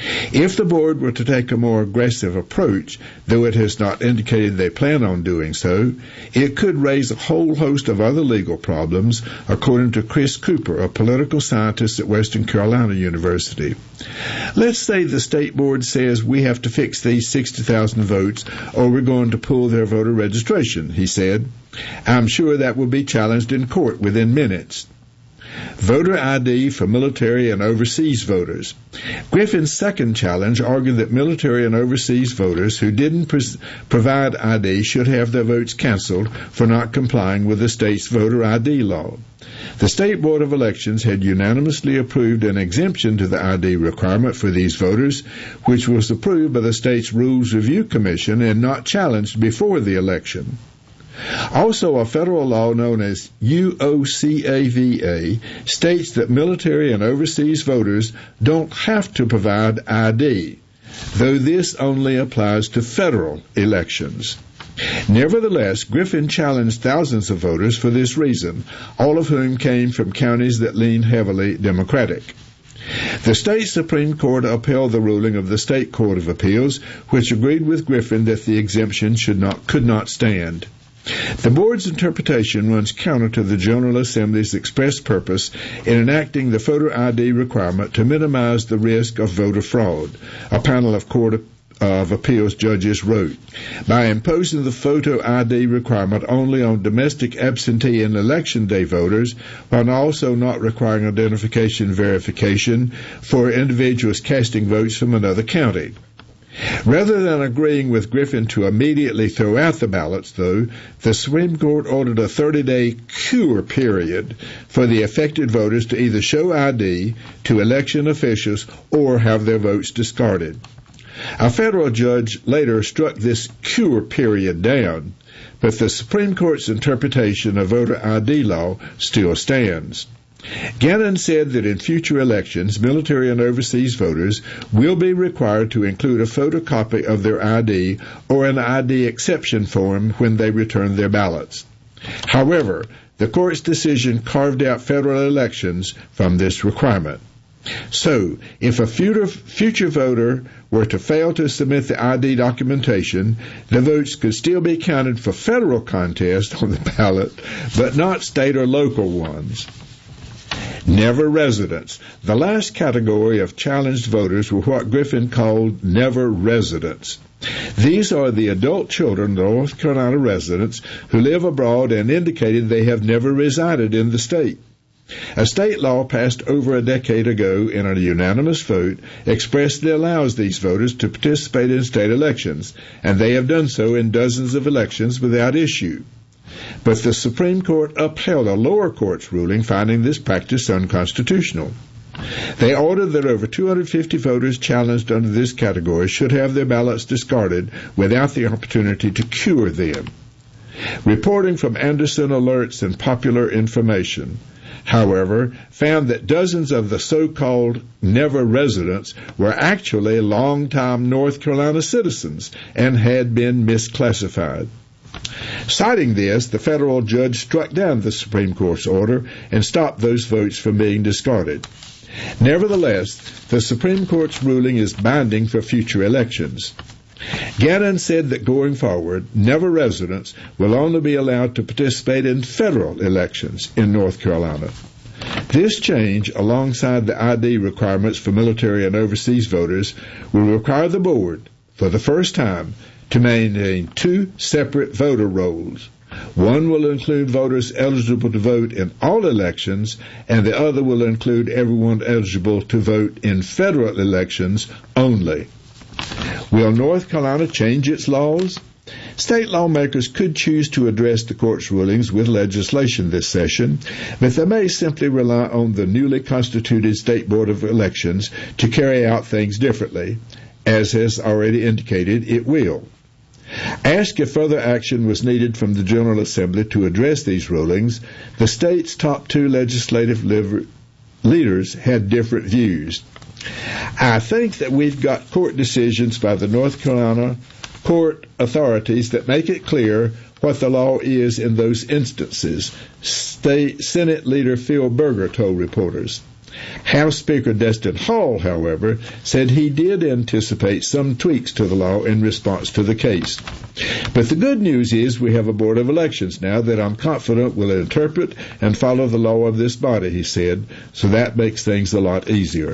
If the board were to take a more aggressive approach, though it has not indicated they plan on doing so, it could raise a whole host of other legal problems, according to Chris Cooper, a political scientist at Western Carolina University. Let's say the state board says we have to fix these 60,000 votes or we're going to pull their voter registration, he said. I'm sure that will be challenged in court within minutes. Voter ID for military and overseas voters. Griffin's second challenge argued that military and overseas voters who didn't provide ID should have their votes canceled for not complying with the state's voter ID law. The State Board of Elections had unanimously approved an exemption to the ID requirement for these voters, which was approved by the state's Rules Review Commission and not challenged before the election. Also, a federal law known as UOCAVA states that military and overseas voters don't have to provide ID, though this only applies to federal elections. Nevertheless, Griffin challenged thousands of voters for this reason, all of whom came from counties that lean heavily Democratic. The state Supreme Court upheld the ruling of the State Court of Appeals, which agreed with Griffin that the exemption could not stand. The board's interpretation runs counter to the General Assembly's express purpose in enacting the photo ID requirement to minimize the risk of voter fraud, a panel of Court of Appeals judges wrote. By imposing the photo ID requirement only on domestic absentee and election day voters, while also not requiring identification verification for individuals casting votes from another county. Rather than agreeing with Griffin to immediately throw out the ballots, though, the Supreme Court ordered a 30-day cure period for the affected voters to either show ID to election officials or have their votes discarded. A federal judge later struck this cure period down, but the Supreme Court's interpretation of voter ID law still stands. Gannon said that in future elections, military and overseas voters will be required to include a photocopy of their ID or an ID exception form when they return their ballots. However, the court's decision carved out federal elections from this requirement. So, if a future voter were to fail to submit the ID documentation, the votes could still be counted for federal contests on the ballot, but not state or local ones. Never residents. The last category of challenged voters were what Griffin called never residents. These are the adult children of North Carolina residents who live abroad and indicated they have never resided in the state. A state law passed over a decade ago in a unanimous vote expressly allows these voters to participate in state elections, and they have done so in dozens of elections without issue. But the Supreme Court upheld a lower court's ruling finding this practice unconstitutional. They ordered that over 250 voters challenged under this category should have their ballots discarded without the opportunity to cure them. Reporting from Anderson Alerts and Popular Information, however, found that dozens of the so-called never residents were actually long-time North Carolina citizens and had been misclassified. Citing this, the federal judge struck down the Supreme Court's order and stopped those votes from being discarded. Nevertheless, the Supreme Court's ruling is binding for future elections. Gannon said that going forward, never residents will only be allowed to participate in federal elections in North Carolina. This change, alongside the ID requirements for military and overseas voters, will require the board, for the first time, to maintain two separate voter rolls. One will include voters eligible to vote in all elections, and the other will include everyone eligible to vote in federal elections only. Will North Carolina change its laws? State lawmakers could choose to address the court's rulings with legislation this session, but they may simply rely on the newly constituted State Board of Elections to carry out things differently, as has already indicated it will. Asked if further action was needed from the General Assembly to address these rulings, the state's top two legislative leaders had different views. I think that we've got court decisions by the North Carolina court authorities that make it clear what the law is in those instances, State Senate Leader Phil Berger told reporters. House Speaker Destin Hall, however, said he did anticipate some tweaks to the law in response to the case. But the good news is we have a Board of Elections now that I'm confident will interpret and follow the law of this body, he said, so that makes things a lot easier.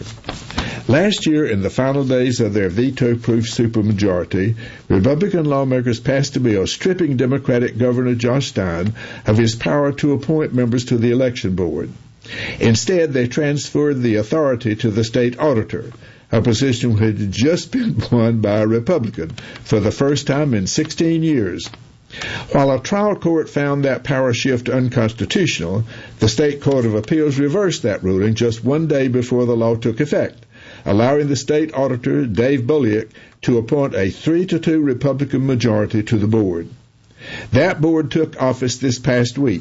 Last year, in the final days of their veto-proof supermajority, Republican lawmakers passed a bill stripping Democratic Governor Josh Stein of his power to appoint members to the election board. Instead, they transferred the authority to the state auditor, a position which had just been won by a Republican for the first time in 16 years. While a trial court found that power shift unconstitutional, the State Court of Appeals reversed that ruling just one day before the law took effect, allowing the state auditor, Dave Bolliak, to appoint a 3-2 Republican majority to the board. That board took office this past week.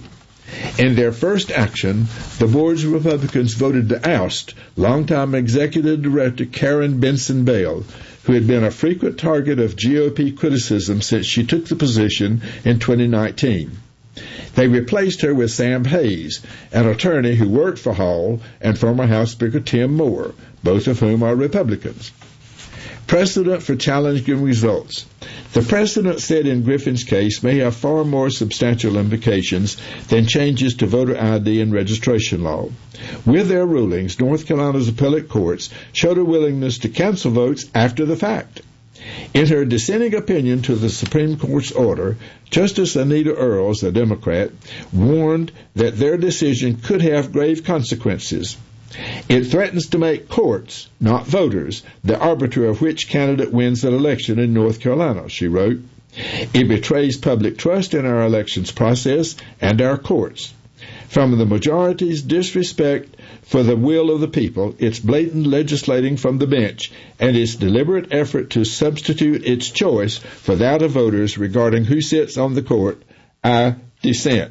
In their first action, the board's Republicans voted to oust longtime Executive Director Karen Benson Bale, who had been a frequent target of GOP criticism since she took the position in 2019. They replaced her with Sam Hayes, an attorney who worked for Hall, and former House Speaker Tim Moore, both of whom are Republicans. Precedent for challenging results. The precedent set in Griffin's case may have far more substantial implications than changes to voter ID and registration law. With their rulings, North Carolina's appellate courts showed a willingness to cancel votes after the fact. In her dissenting opinion to the Supreme Court's order, Justice Anita Earls, a Democrat, warned that their decision could have grave consequences. It threatens to make courts, not voters, the arbiter of which candidate wins an election in North Carolina, she wrote. It betrays public trust in our elections process and our courts. From the majority's disrespect for the will of the people, its blatant legislating from the bench, and its deliberate effort to substitute its choice for that of voters regarding who sits on the court, I dissent.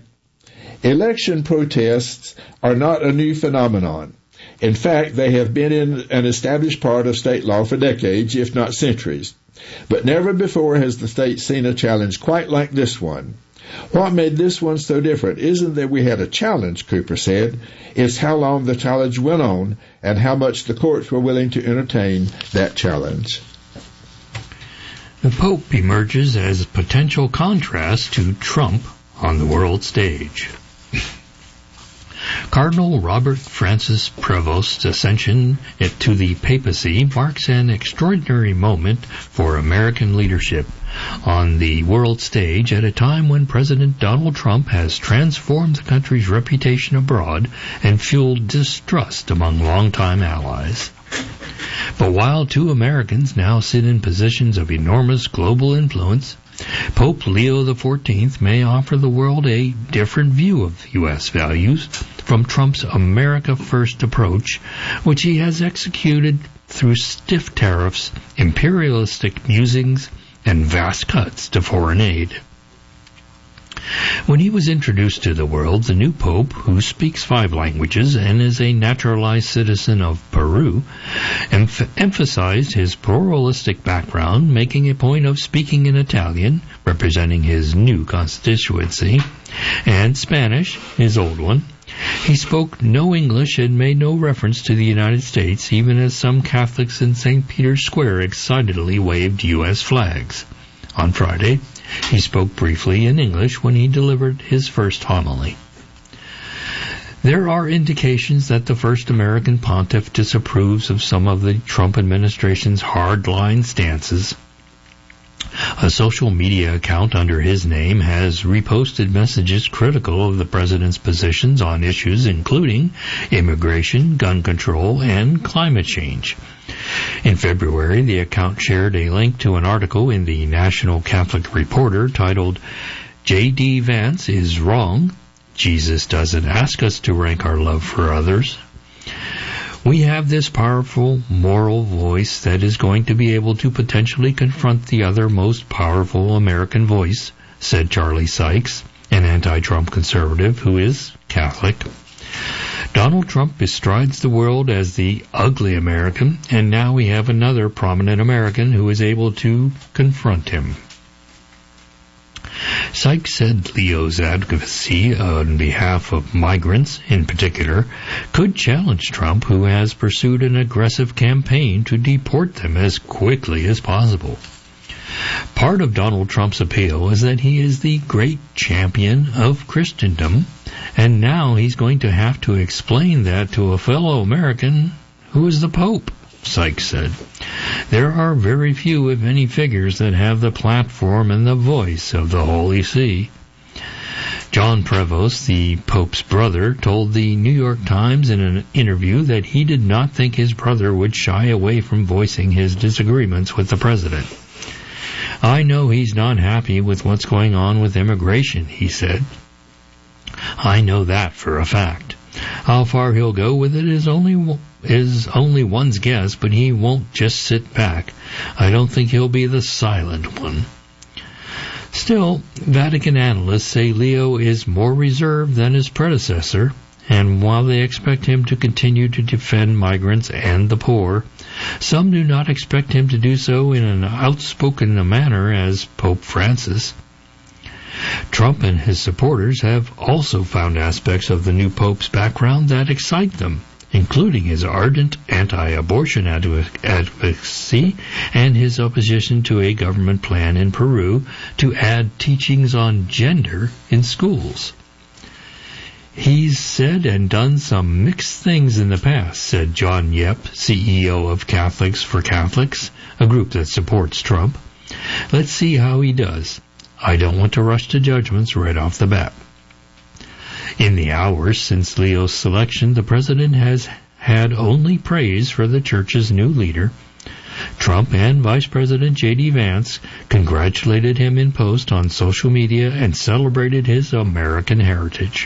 Election protests are not a new phenomenon. In fact, they have been an established part of state law for decades, if not centuries. But never before has the state seen a challenge quite like this one. What made this one so different isn't that we had a challenge, Cooper said. It's how long the challenge went on and how much the courts were willing to entertain that challenge. The Pope emerges as a potential contrast to Trump on the world stage. Cardinal Robert Francis Prevost's ascension to the papacy marks an extraordinary moment for American leadership on the world stage at a time when President Donald Trump has transformed the country's reputation abroad and fueled distrust among longtime allies. But while two Americans now sit in positions of enormous global influence, Pope Leo XIV may offer the world a different view of U.S. values from Trump's America First approach, which he has executed through stiff tariffs, imperialistic musings, and vast cuts to foreign aid. When he was introduced to the world, the new Pope, who speaks 5 languages and is a naturalized citizen of Peru, emphasized his pluralistic background, making a point of speaking in Italian, representing his new constituency, and Spanish, his old one. He spoke no English and made no reference to the United States, even as some Catholics in St. Peter's Square excitedly waved U.S. flags. On Friday, he spoke briefly in English when he delivered his first homily. There are indications that the first American pontiff disapproves of some of the Trump administration's hard-line stances. A social media account under his name has reposted messages critical of the president's positions on issues including immigration, gun control, and climate change. In February, the account shared a link to an article in the National Catholic Reporter titled, J.D. Vance is wrong. Jesus doesn't ask us to rank our love for others. We have this powerful moral voice that is going to be able to potentially confront the other most powerful American voice, said Charlie Sykes, an anti-Trump conservative who is Catholic. Donald Trump bestrides the world as the ugly American, and now we have another prominent American who is able to confront him. Sykes said Leo's advocacy on behalf of migrants, in particular, could challenge Trump, who has pursued an aggressive campaign to deport them as quickly as possible. Part of Donald Trump's appeal is that he is the great champion of Christendom, and now he's going to have to explain that to a fellow American who is the Pope, Sykes said. There are very few, if any, figures that have the platform and the voice of the Holy See. John Prevost, the Pope's brother, told the New York Times in an interview that he did not think his brother would shy away from voicing his disagreements with the president. I know he's not happy with what's going on with immigration, he said. I know that for a fact. How far he'll go with it is only one's guess, but he won't just sit back. I don't think he'll be the silent one. Still, Vatican analysts say Leo is more reserved than his predecessor, and while they expect him to continue to defend migrants and the poor, some do not expect him to do so in an outspoken manner as Pope Francis. Trump and his supporters have also found aspects of the new Pope's background that excite them, including his ardent anti-abortion advocacy and his opposition to a government plan in Peru to add teachings on gender in schools. He's said and done some mixed things in the past, said John Yep, CEO of Catholics for Catholics, a group that supports Trump. Let's see how he does. I don't want to rush to judgments right off the bat. In the hours since Leo's selection, the president has had only praise for the church's new leader. Trump and Vice President J.D. Vance congratulated him in post on social media and celebrated his American heritage.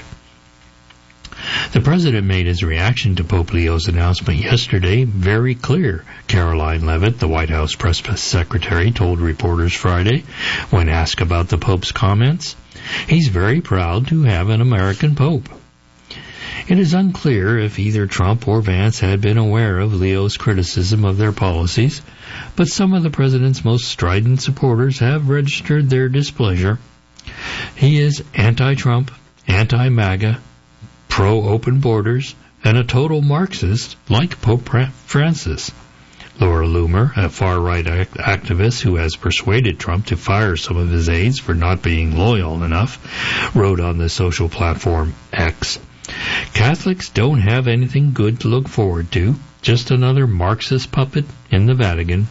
The president made his reaction to Pope Leo's announcement yesterday very clear, Caroline Leavitt, the White House press secretary, told reporters Friday when asked about the Pope's comments. He's very proud to have an American Pope. It is unclear if either Trump or Vance had been aware of Leo's criticism of their policies, but some of the president's most strident supporters have registered their displeasure. He is anti-Trump, anti-MAGA, pro-open borders, and a total Marxist like Pope Francis. Laura Loomer, a far-right activist who has persuaded Trump to fire some of his aides for not being loyal enough, wrote on the social platform X, "Catholics don't have anything good to look forward to, just another Marxist puppet in the Vatican."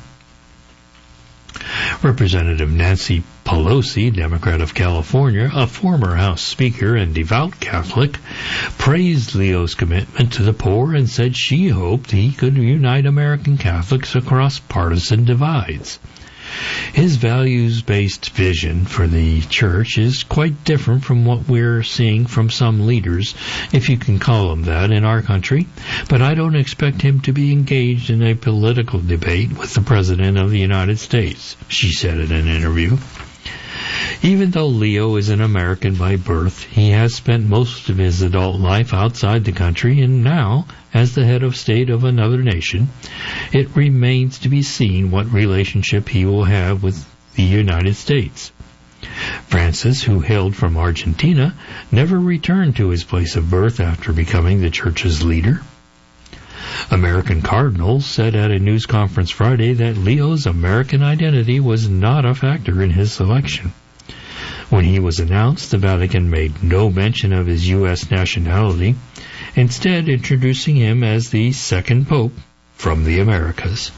Representative Nancy Pelosi, Democrat of California, a former House Speaker and devout Catholic, praised Leo's commitment to the poor and said she hoped he could unite American Catholics across partisan divides. His values-based vision for the church is quite different from what we're seeing from some leaders, if you can call them that, in our country, but I don't expect him to be engaged in a political debate with the President of the United States, she said in an interview. Even though Leo is an American by birth, he has spent most of his adult life outside the country, and now, as the head of state of another nation, it remains to be seen what relationship he will have with the United States. Francis, who hailed from Argentina, never returned to his place of birth after becoming the church's leader. American Cardinals said at a news conference Friday that Leo's American identity was not a factor in his selection. When he was announced, the Vatican made no mention of his U.S. nationality, instead introducing him as the second pope from the Americas.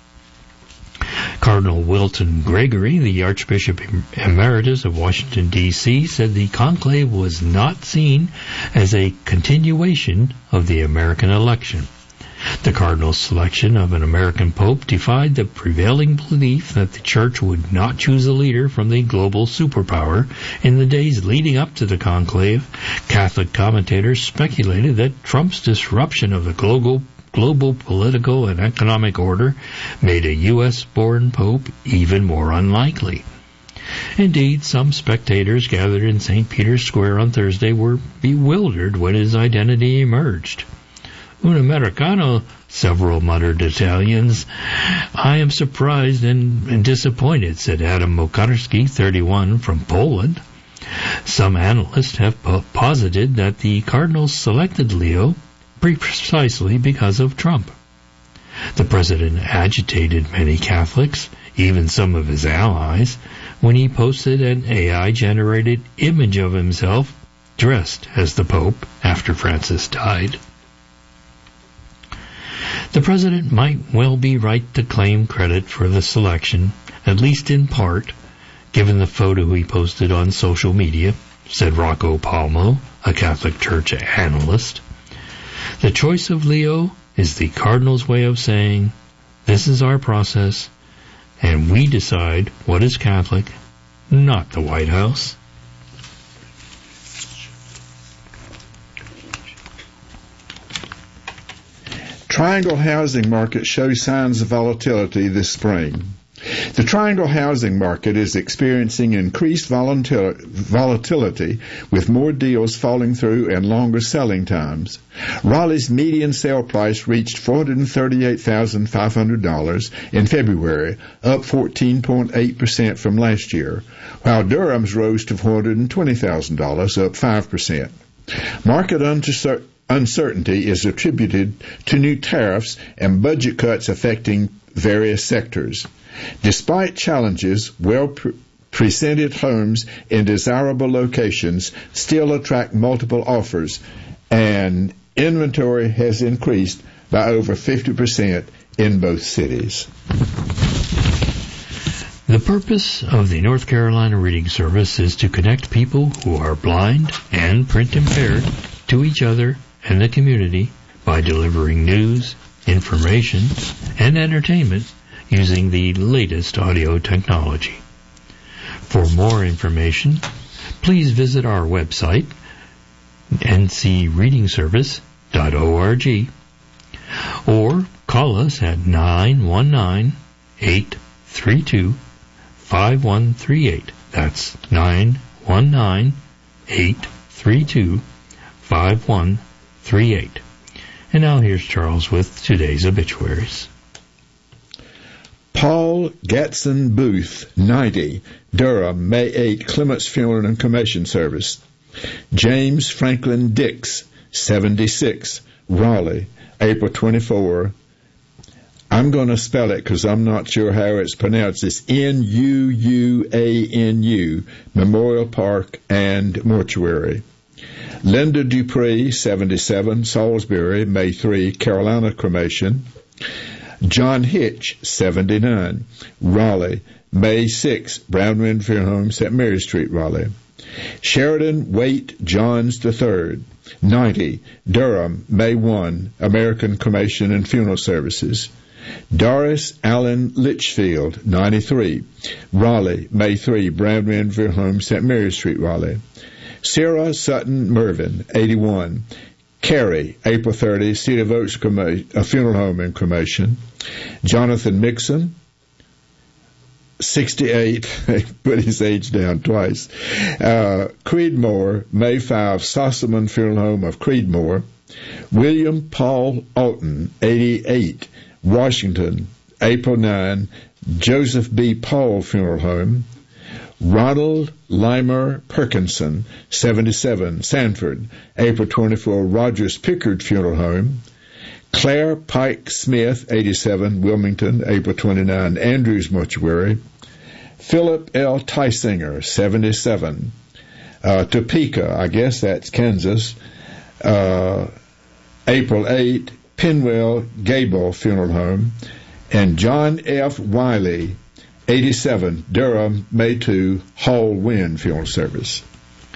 Cardinal Wilton Gregory, the Archbishop Emeritus of Washington, D.C., said the conclave was not seen as a continuation of the American election. The Cardinal's selection of an American pope defied the prevailing belief that the Church would not choose a leader from the global superpower. In the days leading up to the conclave, Catholic commentators speculated that Trump's disruption of the global political and economic order made a U.S.-born pope even more unlikely. Indeed, some spectators gathered in St. Peter's Square on Thursday were bewildered when his identity emerged. "Un Americano," several muttered Italians. "I am surprised and disappointed," said Adam Mokarski, 31, from Poland. Some analysts have posited that the Cardinals selected Leo precisely because of Trump. The president agitated many Catholics, even some of his allies, when he posted an AI-generated image of himself dressed as the Pope after Francis died. The president might well be right to claim credit for the selection, at least in part, given the photo he posted on social media, said Rocco Palmo, a Catholic Church analyst. The choice of Leo is the Cardinal's way of saying, this is our process, and we decide what is Catholic, not the White House. Triangle housing market shows signs of volatility this spring. The Triangle housing market is experiencing increased volatility with more deals falling through and longer selling times. Raleigh's median sale price reached $438,500 in February, up 14.8% from last year, while Durham's rose to $420,000, up 5%. Market uncertainty is attributed to new tariffs and budget cuts affecting various sectors. Despite challenges, well-presented homes in desirable locations still attract multiple offers, and inventory has increased by over 50% in both cities. The purpose of the North Carolina Reading Service is to connect people who are blind and print impaired to each other and the community by delivering news, information, and entertainment using the latest audio technology. For more information, please visit our website, ncreadingservice.org, or call us at 919-832-5138. That's 919-832-5138. And now here's Charles with today's obituaries. Paul Gatson Booth, 90, Durham, May 8, Clements Funeral and Cremation Service. James Franklin Dix, 76, Raleigh, April 24. I'm going to spell it because I'm not sure how it's pronounced. It's Nuuanu, Memorial Park and Mortuary. Linda Dupree, 77, Salisbury, May 3, Carolina Cremation. John Hitch, 79, Raleigh, May 6, Brownwind Funeral Home, St. Mary Street, Raleigh. Sheridan Waite Johns III, 90, Durham, May 1, American Cremation and Funeral Services. Doris Allen Litchfield, 93, Raleigh, May 3, Brownwind Funeral Home, St. Mary Street, Raleigh. Sarah Sutton Mervyn, 81, Cary, April 30, Cedar of Oaks Funeral Home and Cremation. Jonathan Mixon, 68, put his age down twice. Creedmoor, May 5, Sossaman Funeral Home of Creedmoor. William Paul Alton, 88, Washington, April 9, Joseph B. Paul Funeral Home. Ronald Limer Perkinson, 77, Sanford, April 24, Rogers Pickard Funeral Home. Claire Pike Smith, 87, Wilmington, April 29, Andrews Mortuary. Philip L. Tysinger, 77, Topeka, I guess that's Kansas, April 8, Penwell Gable Funeral Home. And John F. Wiley, 87, Durham, May 2, Hall Wynn Funeral Service.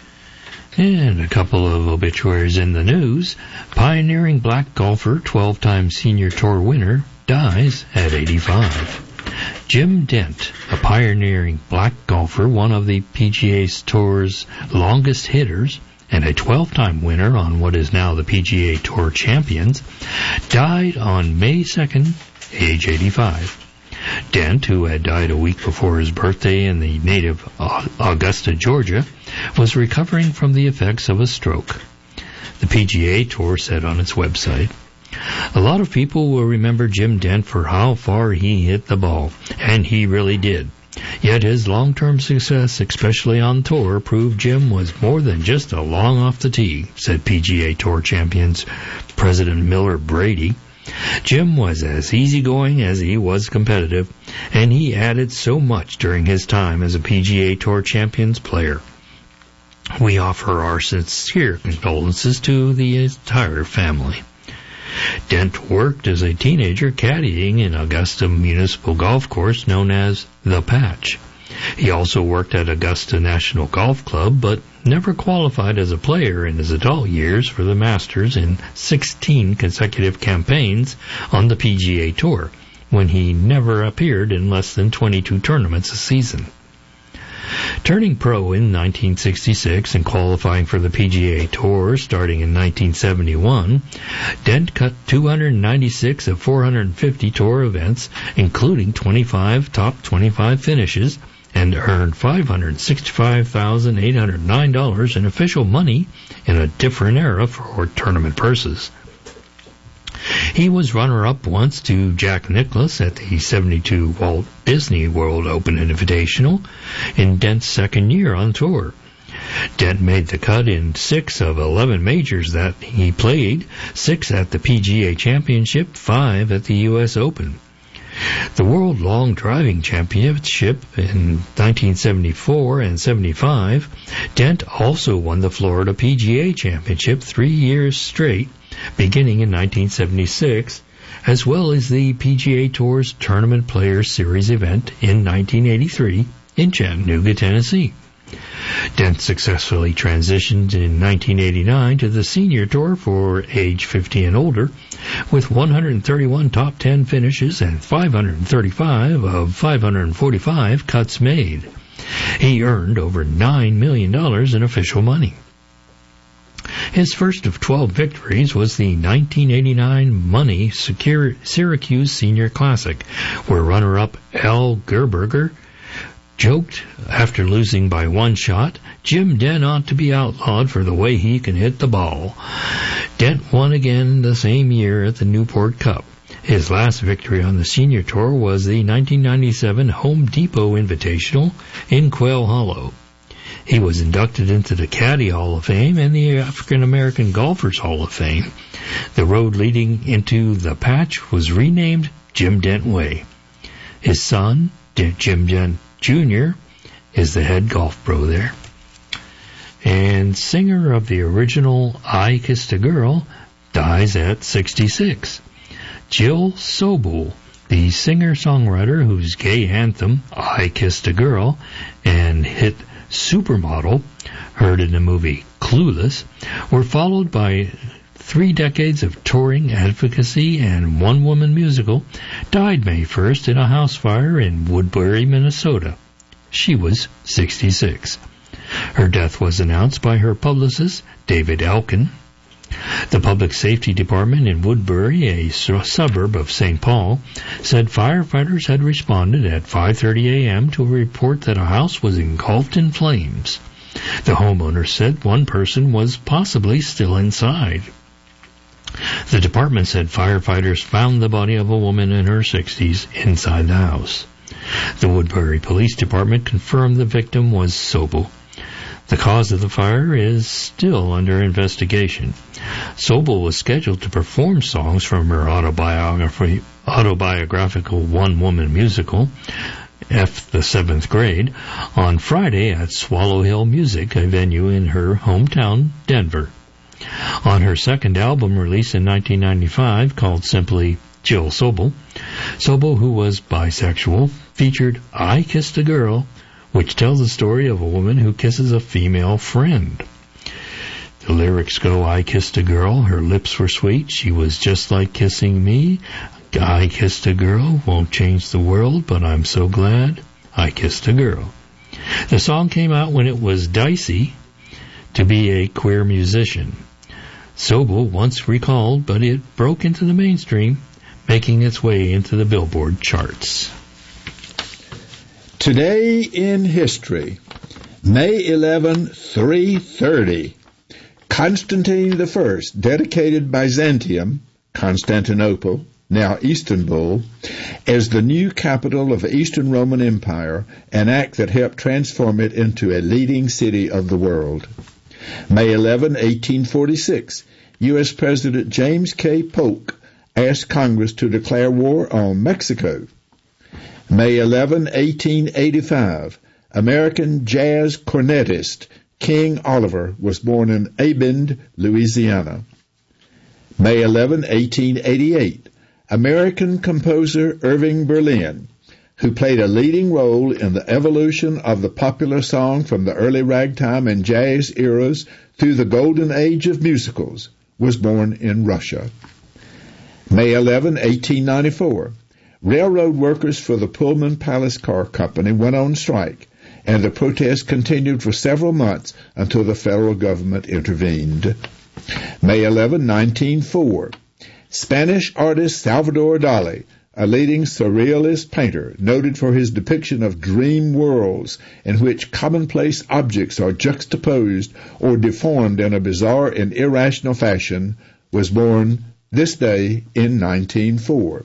And a couple of obituaries in the news. Pioneering black golfer, 12-time senior tour winner, dies at 85. Jim Dent, a pioneering black golfer, one of the PGA Tour's longest hitters, and a 12-time winner on what is now the PGA Tour Champions, died on May 2nd, age 85. Dent, who had died a week before his birthday in the native Augusta, Georgia, was recovering from the effects of a stroke. The PGA Tour said on its website, "A lot of people will remember Jim Dent for how far he hit the ball, and he really did. Yet his long-term success, especially on tour, proved Jim was more than just a long off the tee," said PGA Tour Champions President Miller Brady. "Jim was as easygoing as he was competitive, and he added so much during his time as a PGA Tour Champions player. We offer our sincere condolences to the entire family." Dent worked as a teenager caddying in Augusta Municipal Golf Course known as The Patch. He also worked at Augusta National Golf Club, but never qualified as a player in his adult years for the Masters in 16 consecutive campaigns on the PGA Tour, when he never appeared in less than 22 tournaments a season. Turning pro in 1966 and qualifying for the PGA Tour starting in 1971, Dent cut 296 of 450 tour events, including 25 top 25 finishes, and earned $565,809 in official money in a different era for tournament purses. He was runner-up once to Jack Nicklaus at the 72 Walt Disney World Open Invitational in Dent's second year on tour. Dent made the cut in 6 of 11 majors that he played, 6 at the PGA Championship, 5 at the U.S. Open. The World Long Driving Championship in 1974 and 75, Dent also won the Florida PGA Championship 3 years straight, beginning in 1976, as well as the PGA Tour's Tournament Players Series event in 1983 in Chattanooga, Tennessee. Dent successfully transitioned in 1989 to the Senior Tour for age 50 and older, with 131 top 10 finishes and 535 of 545 cuts made. He earned over $9 million in official money. His first of 12 victories was the 1989 Money Syracuse Senior Classic, where runner-up Al Gerberger joked after losing by one shot, "Jim Dent ought to be outlawed for the way he can hit the ball." Dent won again the same year at the Newport Cup. His last victory on the senior tour was the 1997 Home Depot Invitational in Quail Hollow. He was inducted into the Caddy Hall of Fame and the African American Golfers Hall of Fame. The road leading into the patch was renamed Jim Dent Way. His son, Jim Dent Jr., is the head golf pro there. And singer of the original I Kissed a Girl dies at 66. Jill Sobel, the singer-songwriter whose gay anthem, I Kissed a Girl, and hit Supermodel, heard in the movie Clueless, were followed by 3 decades of touring, advocacy, and one-woman musical, died May 1st in a house fire in Woodbury, Minnesota. She was 66. Her death was announced by her publicist, David Elkin. The Public Safety Department in Woodbury, a suburb of St. Paul, said firefighters had responded at 5:30 a.m. to a report that a house was engulfed in flames. The homeowner said one person was possibly still inside. The department said firefighters found the body of a woman in her 60s inside the house. The Woodbury Police Department confirmed the victim was Sobel. The cause of the fire is still under investigation. Sobel was scheduled to perform songs from her autobiographical one-woman musical, F the 7th Grade, on Friday at Swallow Hill Music, a venue in her hometown, Denver. On her second album released in 1995, called simply Jill Sobel, Sobel, who was bisexual, featured I Kissed a Girl, which tells the story of a woman who kisses a female friend. The lyrics go, I kissed a girl, her lips were sweet, she was just like kissing me. I kissed a girl, won't change the world, but I'm so glad I kissed a girl. The song came out when it was dicey to be a queer musician. Sobel once recalled, but it broke into the mainstream, making its way into the Billboard charts. Today in history, May 11, 330, Constantine I dedicated Byzantium, Constantinople, now Istanbul, as the new capital of the Eastern Roman Empire, an act that helped transform it into a leading city of the world. May 11, 1846, U.S. President James K. Polk asked Congress to declare war on Mexico. May 11, 1885, American jazz cornetist King Oliver was born in Abend, Louisiana. May 11, 1888, American composer Irving Berlin, who played a leading role in the evolution of the popular song from the early ragtime and jazz eras through the golden age of musicals, was born in Russia. May 11, 1894, railroad workers for the Pullman Palace Car Company went on strike, and the protest continued for several months until the federal government intervened. May 11, 1904, Spanish artist Salvador Dali, a leading surrealist painter noted for his depiction of dream worlds in which commonplace objects are juxtaposed or deformed in a bizarre and irrational fashion, was born this day in 1904.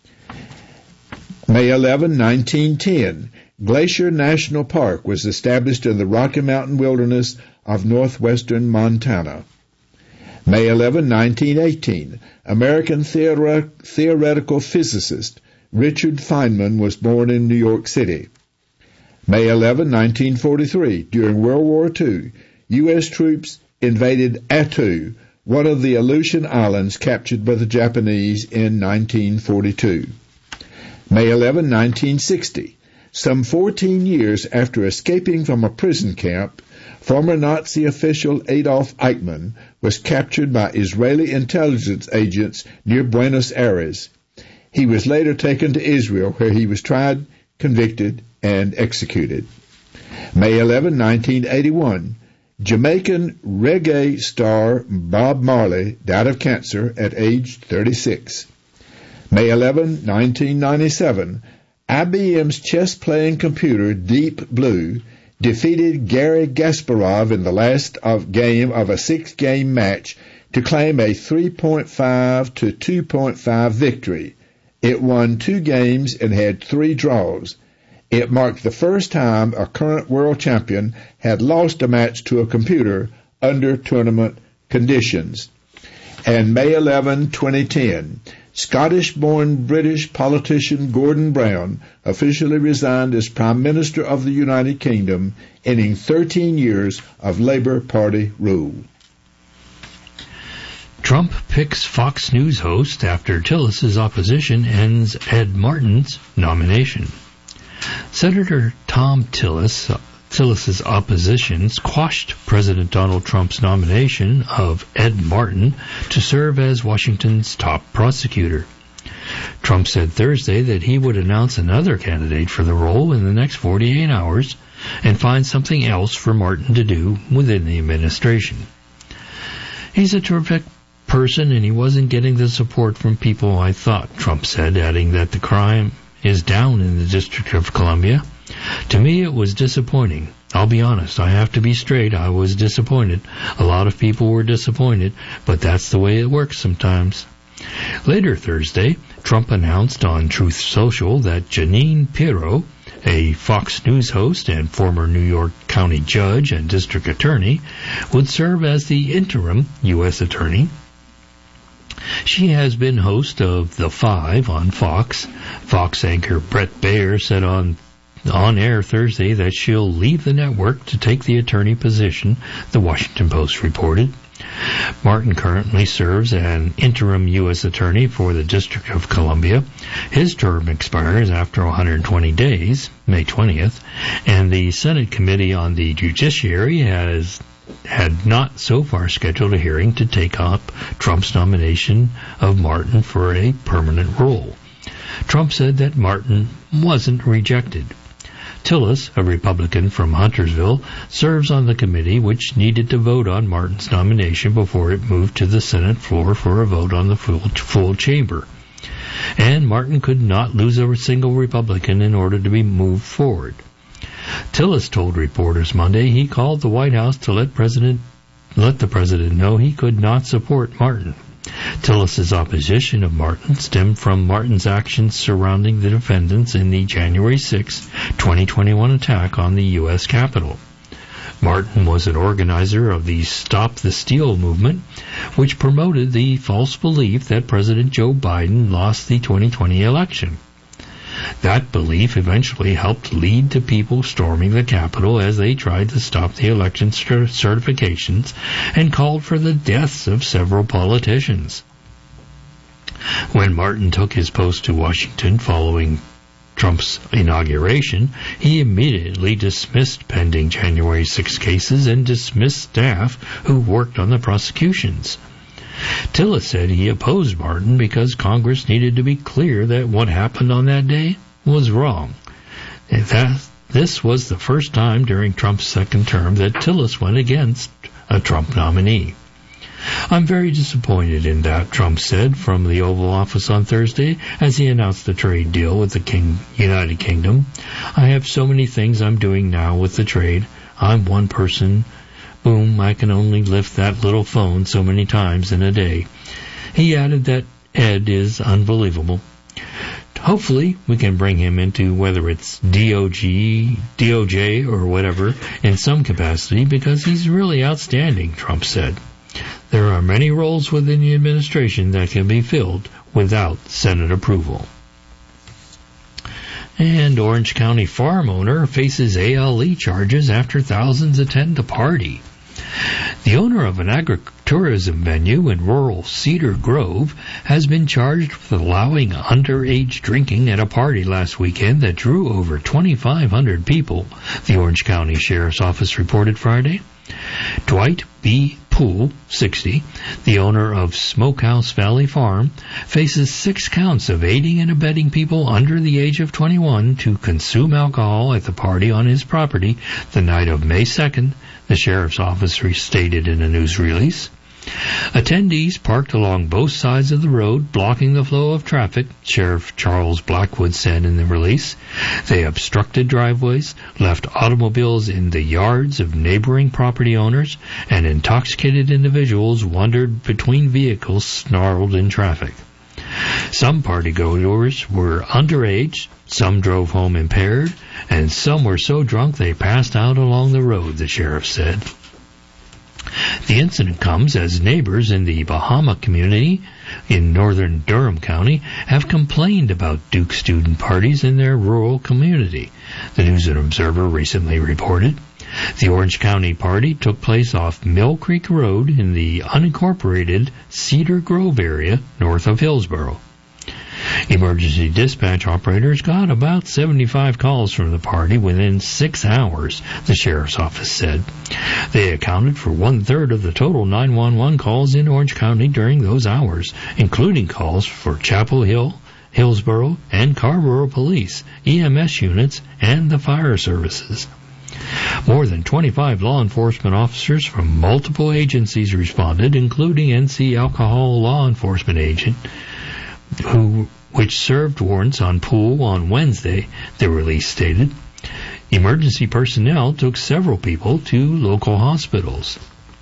May 11, 1910, Glacier National Park was established in the Rocky Mountain wilderness of northwestern Montana. May 11, 1918, American theoretical physicist Richard Feynman was born in New York City. May 11, 1943, during World War II, U.S. troops invaded Attu, one of the Aleutian Islands captured by the Japanese in 1942. May 11, 1960, some 14 years after escaping from a prison camp, former Nazi official Adolf Eichmann was captured by Israeli intelligence agents near Buenos Aires. He was later taken to Israel, where he was tried, convicted, and executed. May 11, 1981, Jamaican reggae star Bob Marley died of cancer at age 36. May 11, 1997, IBM's chess-playing computer Deep Blue defeated Gary Kasparov in the last game of a 6-game match to claim a 3.5 to 2.5 victory. It won 2 games and had 3 draws. It marked the first time a current world champion had lost a match to a computer under tournament conditions. And May 11, 2010, Scottish-born British politician Gordon Brown officially resigned as Prime Minister of the United Kingdom, ending 13 years of Labour Party rule. Trump picks Fox News host after Tillis's opposition ends Ed Martin's nomination. Senator Thom Tillis's opposition quashed President Donald Trump's nomination of Ed Martin to serve as Washington's top prosecutor. Trump said Thursday that he would announce another candidate for the role in the next 48 hours and find something else for Martin to do within the administration. He's a terrific person and he wasn't getting the support from people I thought, Trump said, adding that the crime is down in the District of Columbia. To me, it was disappointing. I'll be honest, I have to be straight, I was disappointed. A lot of people were disappointed, but that's the way it works sometimes. Later Thursday, Trump announced on Truth Social that Jeanine Pirro, a Fox News host and former New York County judge and district attorney, would serve as the interim U.S. attorney. She has been host of The Five on Fox. Fox anchor Bret Baier said on air Thursday that she'll leave the network to take the attorney position, the Washington Post reported. Martin currently serves as an interim U.S. attorney for the District of Columbia. His term expires after 120 days, May 20th, and the Senate Committee on the Judiciary had not so far scheduled a hearing to take up Trump's nomination of Martin for a permanent role. Trump said that Martin wasn't rejected. Tillis, a Republican from Huntersville, serves on the committee which needed to vote on Martin's nomination before it moved to the Senate floor for a vote on the full chamber. And Martin could not lose a single Republican in order to be moved forward. Tillis told reporters Monday he called the White House to let the president know he could not support Martin. Tillis's opposition of Martin stemmed from Martin's actions surrounding the defendants in the January 6, 2021 attack on the U.S. Capitol. Martin was an organizer of the Stop the Steal movement, which promoted the false belief that President Joe Biden lost the 2020 election. That belief eventually helped lead to people storming the Capitol as they tried to stop the election certifications and called for the deaths of several politicians. When Martin took his post to Washington following Trump's inauguration, he immediately dismissed pending January 6 cases and dismissed staff who worked on the prosecutions. Tillis said he opposed Martin because Congress needed to be clear that what happened on that day was wrong. This was the first time during Trump's second term that Tillis went against a Trump nominee. I'm very disappointed in that, Trump said from the Oval Office on Thursday as he announced the trade deal with the United Kingdom. I have so many things I'm doing now with the trade. I'm one person. Boom, I can only lift that little phone so many times in a day. He added that Ed is unbelievable. Hopefully, we can bring him into whether it's DOJ or whatever in some capacity because he's really outstanding, Trump said. There are many roles within the administration that can be filled without Senate approval. And Orange County farm owner faces ALE charges after thousands attend a party. The owner of an agritourism venue in rural Cedar Grove has been charged with allowing underage drinking at a party last weekend that drew over 2,500 people, the Orange County Sheriff's Office reported Friday. Dwight B. Poole, 60, the owner of Smokehouse Valley Farm, faces 6 counts of aiding and abetting people under the age of 21 to consume alcohol at the party on his property the night of May 2nd, the Sheriff's Office stated in a news release. Attendees parked along both sides of the road, blocking the flow of traffic, Sheriff Charles Blackwood said in the release. They obstructed driveways, left automobiles in the yards of neighboring property owners, and intoxicated individuals wandered between vehicles snarled in traffic. Some partygoers were underage, some drove home impaired, and some were so drunk they passed out along the road, the sheriff said. The incident comes as neighbors in the Bahama community in northern Durham County have complained about Duke student parties in their rural community, the News and Observer recently reported. The Orange County party took place off Mill Creek Road in the unincorporated Cedar Grove area north of Hillsboro. Emergency dispatch operators got about 75 calls from the party within 6 hours, the sheriff's office said. They accounted for 1/3 of the total 911 calls in Orange County during those hours, including calls for Chapel Hill, Hillsboro, and Carrboro police, EMS units, and the fire services. More than 25 law enforcement officers from multiple agencies responded, including NC Alcohol Law Enforcement Agent, which served warrants on Poole on Wednesday, the release stated. Emergency personnel took several people to local hospitals.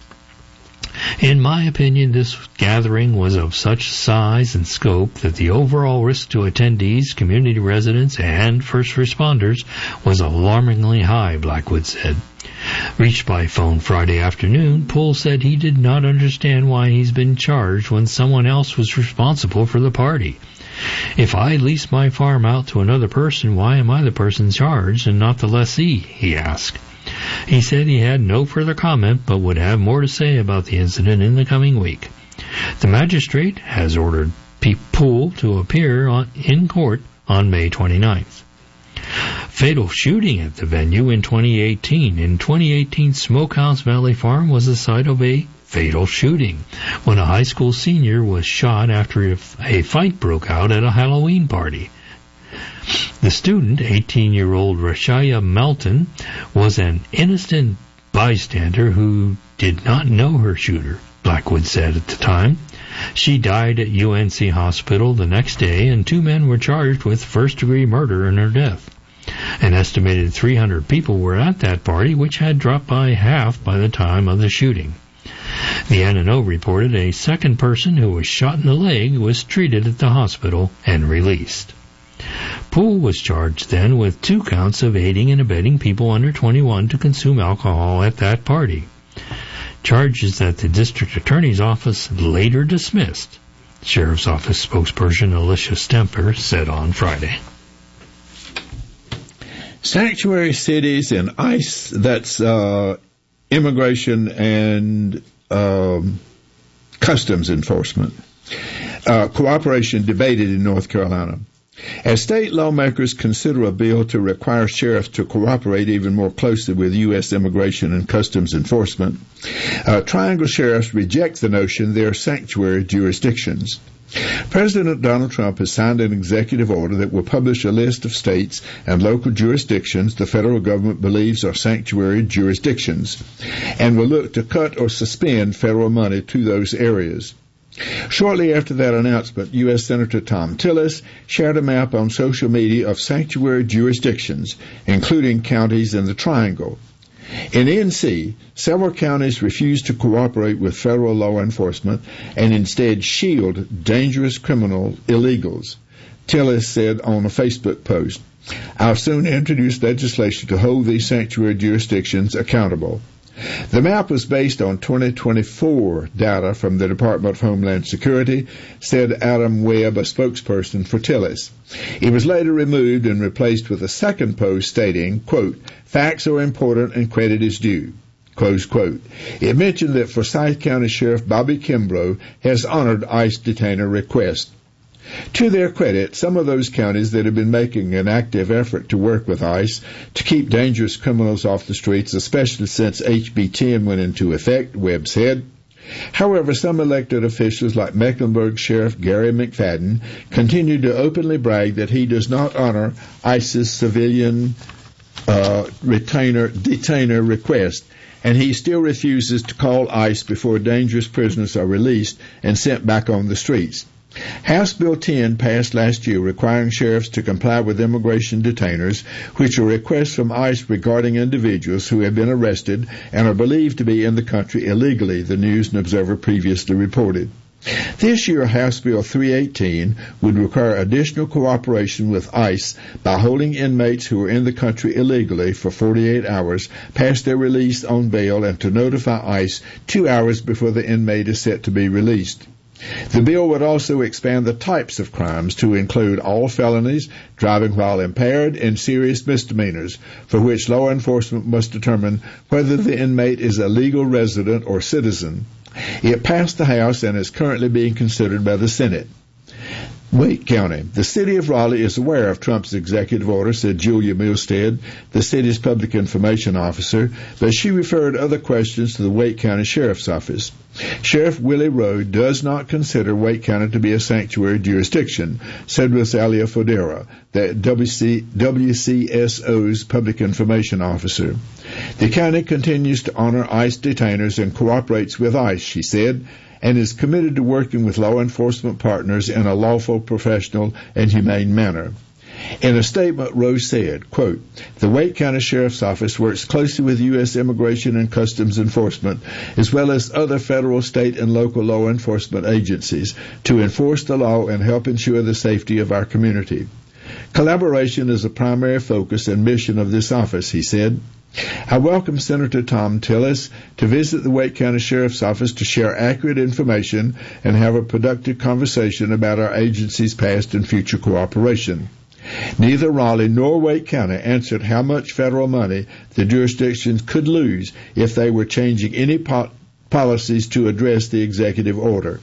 In my opinion, this gathering was of such size and scope that the overall risk to attendees, community residents, and first responders was alarmingly high, Blackwood said. Reached by phone Friday afternoon, Poole said he did not understand why he's been charged when someone else was responsible for the party. If I lease my farm out to another person, why am I the person charged and not the lessee? He asked. He said he had no further comment, but would have more to say about the incident in the coming week. The magistrate has ordered Poole to appear in court on May 29th. Fatal shooting at the venue in 2018. In 2018, Smokehouse Valley Farm was the site of a fatal shooting when a high school senior was shot after a fight broke out at a Halloween party. The student, 18-year-old Rashaya Melton, was an innocent bystander who did not know her shooter, Blackwood said at the time. She died at UNC Hospital the next day, and 2 men were charged with first-degree murder in her death. An estimated 300 people were at that party, which had dropped by half by the time of the shooting. The N&O reported a second person who was shot in the leg was treated at the hospital and released. Poole was charged then with 2 counts of aiding and abetting people under 21 to consume alcohol at that party. Charges that the district attorney's office later dismissed, Sheriff's Office spokesperson Alicia Stemper said on Friday. Sanctuary cities and ICE, that's immigration and customs enforcement. Cooperation debated in North Carolina. As state lawmakers consider a bill to require sheriffs to cooperate even more closely with U.S. immigration and customs enforcement, Triangle sheriffs reject the notion they are sanctuary jurisdictions. President Donald Trump has signed an executive order that will publish a list of states and local jurisdictions the federal government believes are sanctuary jurisdictions and will look to cut or suspend federal money to those areas. Shortly after that announcement, U.S. Senator Thom Tillis shared a map on social media of sanctuary jurisdictions, including counties in the Triangle. In NC, several counties refuse to cooperate with federal law enforcement and instead shield dangerous criminal illegals. Tillis said on a Facebook post, "I'll soon introduce legislation to hold these sanctuary jurisdictions accountable." The map was based on 2024 data from the Department of Homeland Security, said Adam Webb, a spokesperson for Tillis. It was later removed and replaced with a second post stating, quote, "Facts are important and credit is due." Close quote. It mentioned that Forsyth County Sheriff Bobby Kimbrough has honored ICE detainer requests. To their credit, some of those counties that have been making an active effort to work with ICE to keep dangerous criminals off the streets, especially since HB 10 went into effect, Webb said. However, some elected officials like Mecklenburg Sheriff Gary McFadden continue to openly brag that he does not honor ICE's civilian detainer request, and he still refuses to call ICE before dangerous prisoners are released and sent back on the streets. House Bill 10 passed last year requiring sheriffs to comply with immigration detainers, which are requests from ICE regarding individuals who have been arrested and are believed to be in the country illegally, the News and Observer previously reported. This year, House Bill 318 would require additional cooperation with ICE by holding inmates who are in the country illegally for 48 hours past their release on bail and to notify ICE 2 hours before the inmate is set to be released. The bill would also expand the types of crimes to include all felonies, driving while impaired, and serious misdemeanors, for which law enforcement must determine whether the inmate is a legal resident or citizen. It passed the House and is currently being considered by the Senate. Wake County. The city of Raleigh is aware of Trump's executive order, said Julia Milstead, the city's public information officer, but she referred other questions to the Wake County Sheriff's Office. Sheriff Willie Rowe does not consider Wake County to be a sanctuary jurisdiction, said Rosalia Fodera, the WCSO's public information officer. The county continues to honor ICE detainers and cooperates with ICE, she said, and is committed to working with law enforcement partners in a lawful, professional, and humane manner. In a statement, Rose said, quote, "The Wake County Sheriff's Office works closely with U.S. Immigration and Customs Enforcement, as well as other federal, state, and local law enforcement agencies, to enforce the law and help ensure the safety of our community. Collaboration is a primary focus and mission of this office," he said. I welcome Senator Tom Tillis to visit the Wake County Sheriff's Office to share accurate information and have a productive conversation about our agency's past and future cooperation. Neither Raleigh nor Wake County answered how much federal money the jurisdictions could lose if they were changing any policies to address the executive order.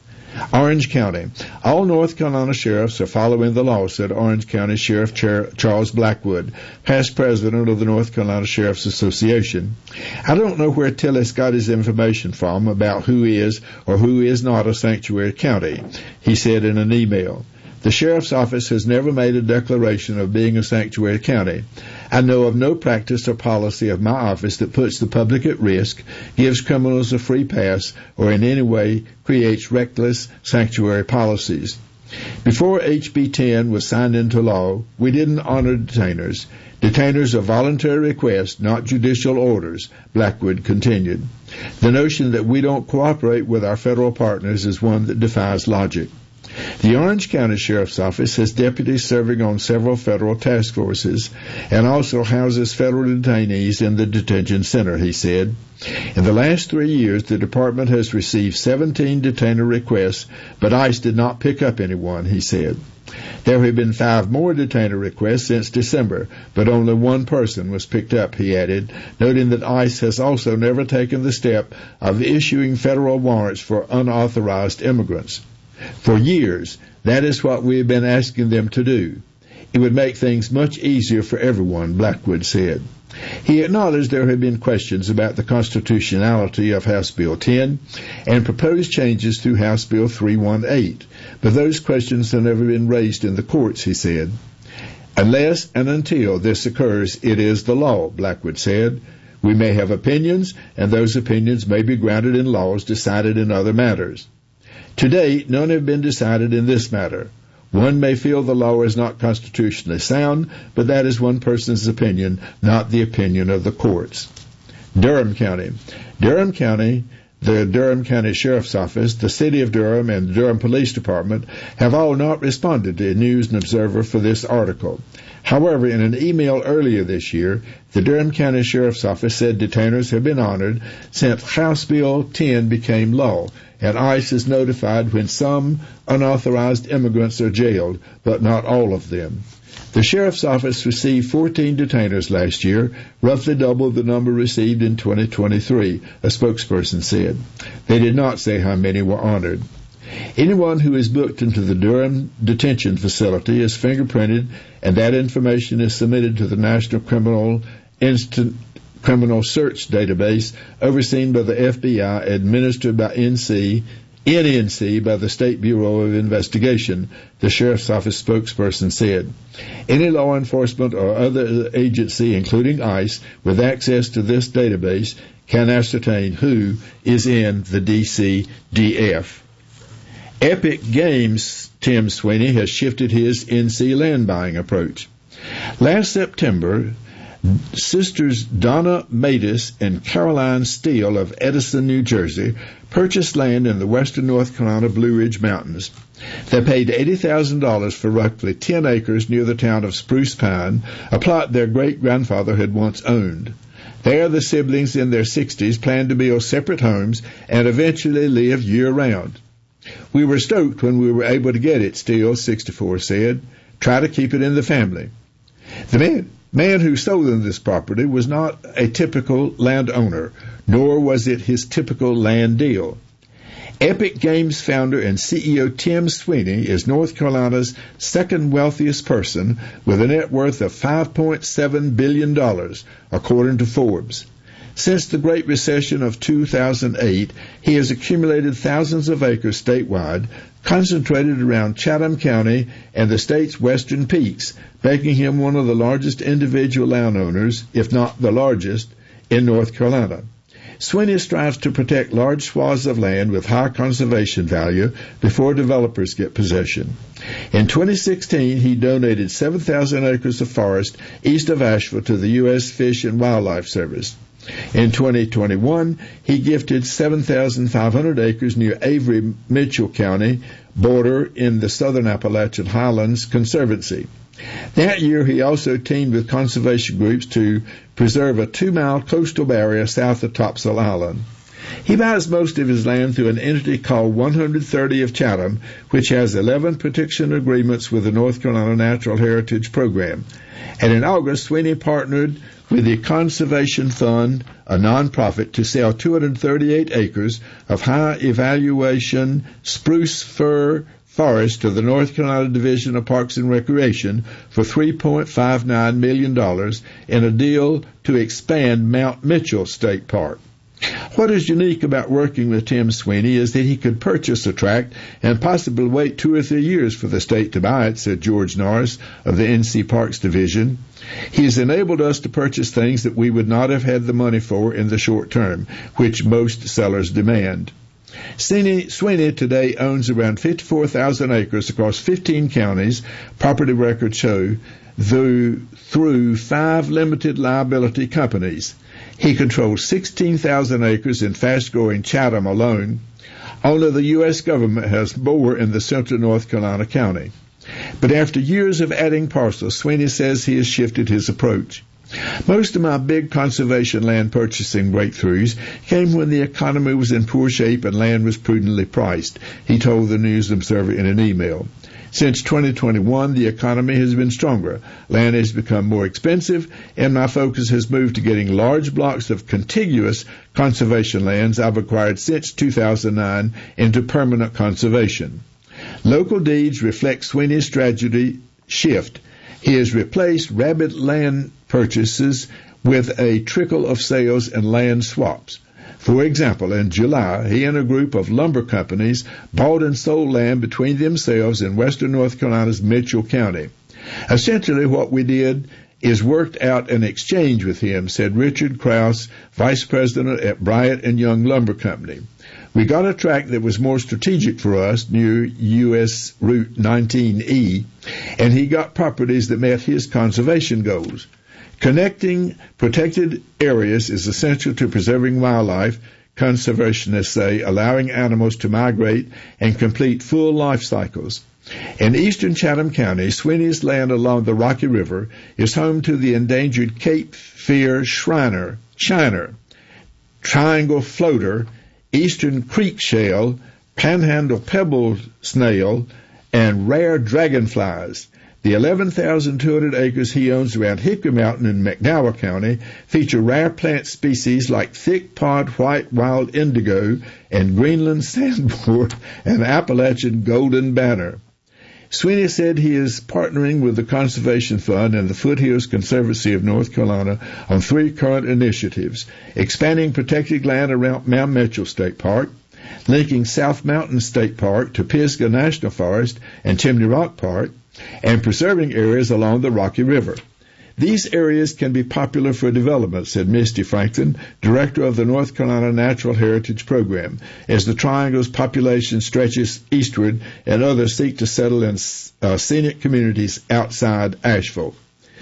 Orange County. All North Carolina sheriffs are following the law, said Orange County Sheriff Charles Blackwood, past president of the North Carolina Sheriff's Association. I don't know where Tillis got his information from about who is or who is not a sanctuary county, he said in an email. The Sheriff's Office has never made a declaration of being a sanctuary county. I know of no practice or policy of my office that puts the public at risk, gives criminals a free pass, or in any way creates reckless sanctuary policies. Before HB 10 was signed into law, we didn't honor detainers. Detainers are voluntary requests, not judicial orders, Blackwood continued. The notion that we don't cooperate with our federal partners is one that defies logic. The Orange County Sheriff's Office has deputies serving on several federal task forces and also houses federal detainees in the detention center, he said. In the last 3 years, the department has received 17 detainer requests, but ICE did not pick up anyone, he said. There have been 5 more detainer requests since December, but only 1 person was picked up, he added, noting that ICE has also never taken the step of issuing federal warrants for unauthorized immigrants. For years, that is what we have been asking them to do. It would make things much easier for everyone, Blackwood said. He acknowledged there had been questions about the constitutionality of House Bill 10 and proposed changes through House Bill 318, but those questions have never been raised in the courts, he said. Unless and until this occurs, it is the law, Blackwood said. We may have opinions, and those opinions may be grounded in laws decided in other matters. To date, none have been decided in this matter. One may feel the law is not constitutionally sound, but that is one person's opinion, not the opinion of the courts. Durham County. Durham County, the Durham County Sheriff's Office, the City of Durham, and the Durham Police Department have all not responded to News and Observer for this article. However, in an email earlier this year, the Durham County Sheriff's Office said detainers have been honored since House Bill 10 became law, and ICE is notified when some unauthorized immigrants are jailed, but not all of them. The Sheriff's Office received 14 detainers last year, roughly double the number received in 2023, a spokesperson said. They did not say how many were honored. Anyone who is booked into the Durham detention facility is fingerprinted, and that information is submitted to the National Criminal Search Database, overseen by the FBI, administered by NNC by the State Bureau of Investigation, the Sheriff's Office spokesperson said. Any law enforcement or other agency, including ICE, with access to this database can ascertain who is in the DCDF. Epic Games' Tim Sweeney has shifted his NC land buying approach. Last September, Sisters Donna Matus and Caroline Steele of Edison, New Jersey, purchased land in the western North Carolina Blue Ridge Mountains. They paid $80,000 for roughly 10 acres near the town of Spruce Pine, a plot their great-grandfather had once owned. There, the siblings in their 60s planned to build separate homes and eventually live year-round. We were stoked when we were able to get it, Steele, 64, said. Try to keep it in the family. The man who sold them this property was not a typical landowner, nor was it his typical land deal. Epic Games founder and CEO Tim Sweeney is North Carolina's second wealthiest person with a net worth of $5.7 billion, according to Forbes. Since the Great Recession of 2008, he has accumulated thousands of acres statewide, concentrated around Chatham County and the state's western peaks, making him one of the largest individual landowners, if not the largest, in North Carolina. Sweeney strives to protect large swaths of land with high conservation value before developers get possession. In 2016, he donated 7,000 acres of forest east of Asheville to the U.S. Fish and Wildlife Service. In 2021, he gifted 7,500 acres near Avery, Mitchell County border in the Southern Appalachian Highlands Conservancy. That year, he also teamed with conservation groups to preserve a 2-mile coastal barrier south of Topsail Island. He buys most of his land through an entity called 130 of Chatham, which has 11 protection agreements with the North Carolina Natural Heritage Program. And in August, Sweeney partnered with the Conservation Fund, a nonprofit, to sell 238 acres of high evaluation spruce fir forest to the North Carolina Division of Parks and Recreation for $3.59 million in a deal to expand Mount Mitchell State Park. What is unique about working with Tim Sweeney is that he could purchase a tract and possibly wait 2 or 3 years for the state to buy it, said George Norris of the NC Parks Division. He has enabled us to purchase things that we would not have had the money for in the short term, which most sellers demand. Sweeney today owns around 54,000 acres across 15 counties, property records show, through 5 limited liability companies. He controls 16,000 acres in fast-growing Chatham alone. Only the U.S. government has more in the central North Carolina county. But after years of adding parcels, Sweeney says he has shifted his approach. Most of my big conservation land purchasing breakthroughs came when the economy was in poor shape and land was prudently priced, he told the News Observer in an email. Since 2021, the economy has been stronger. Land has become more expensive, and my focus has moved to getting large blocks of contiguous conservation lands I've acquired since 2009 into permanent conservation. Local deeds reflect Sweeney's strategy shift. He has replaced rapid land purchases with a trickle of sales and land swaps. For example, in July, he and a group of lumber companies bought and sold land between themselves in western North Carolina's Mitchell County. Essentially, what we did is worked out an exchange with him, said Richard Krause, vice president at Bryant & Young Lumber Company. We got a tract that was more strategic for us near U.S. Route 19E, and he got properties that met his conservation goals. Connecting protected areas is essential to preserving wildlife, conservationists say, allowing animals to migrate and complete full life cycles. In eastern Chatham County, Sweeney's land along the Rocky River is home to the endangered Cape Fear shiner, triangle floater, eastern creek shell, panhandle pebble snail, and rare dragonflies. The 11,200 acres he owns around Hickory Mountain in McDowell County feature rare plant species like thick-pod white wild indigo and Greenland sandboard and Appalachian golden banner. Sweeney said he is partnering with the Conservation Fund and the Foothills Conservancy of North Carolina on 3 current initiatives: expanding protected land around Mount Mitchell State Park, linking South Mountain State Park to Pisgah National Forest and Chimney Rock Park, and preserving areas along the Rocky River. These areas can be popular for development, said Misty Franklin, director of the North Carolina Natural Heritage Program, as the Triangle's population stretches eastward and others seek to settle in scenic communities outside Asheville.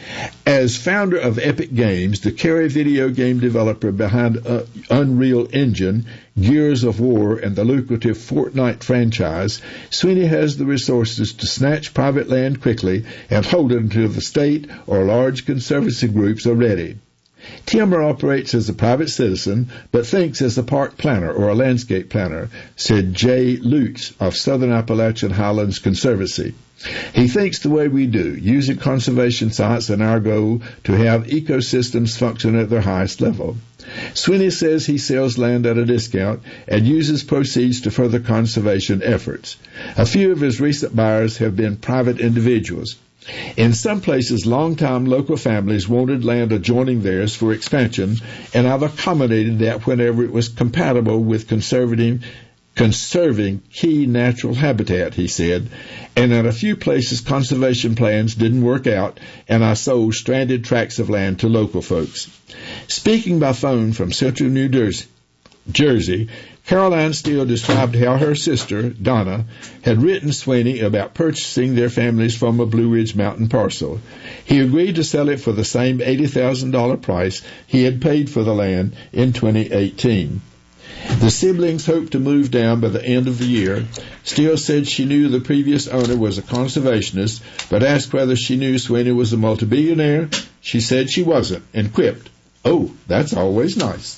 As founder of Epic Games, the Carry video game developer behind Unreal Engine, Gears of War, and the lucrative Fortnite franchise, Sweeney has the resources to snatch private land quickly and hold it until the state or large conservancy groups are ready. Timber operates as a private citizen, but thinks as a park planner or a landscape planner, said Jay Lutz of Southern Appalachian Highlands Conservancy. He thinks the way we do, using conservation science and our goal to have ecosystems function at their highest level. Sweeney says he sells land at a discount and uses proceeds to further conservation efforts. A few of his recent buyers have been private individuals. In some places, long-time local families wanted land adjoining theirs for expansion, and I've accommodated that whenever it was compatible with conserving key natural habitat, he said. And in a few places, conservation plans didn't work out, and I sold stranded tracts of land to local folks. Speaking by phone from central New Jersey, Caroline Steele described how her sister, Donna, had written Sweeney about purchasing their families from a Blue Ridge Mountain parcel. He agreed to sell it for the same $80,000 price he had paid for the land in 2018. The siblings hoped to move down by the end of the year. Steele said she knew the previous owner was a conservationist, but asked whether she knew Sweeney was a multi-billionaire. She said she wasn't, and quipped, "Oh, that's always nice."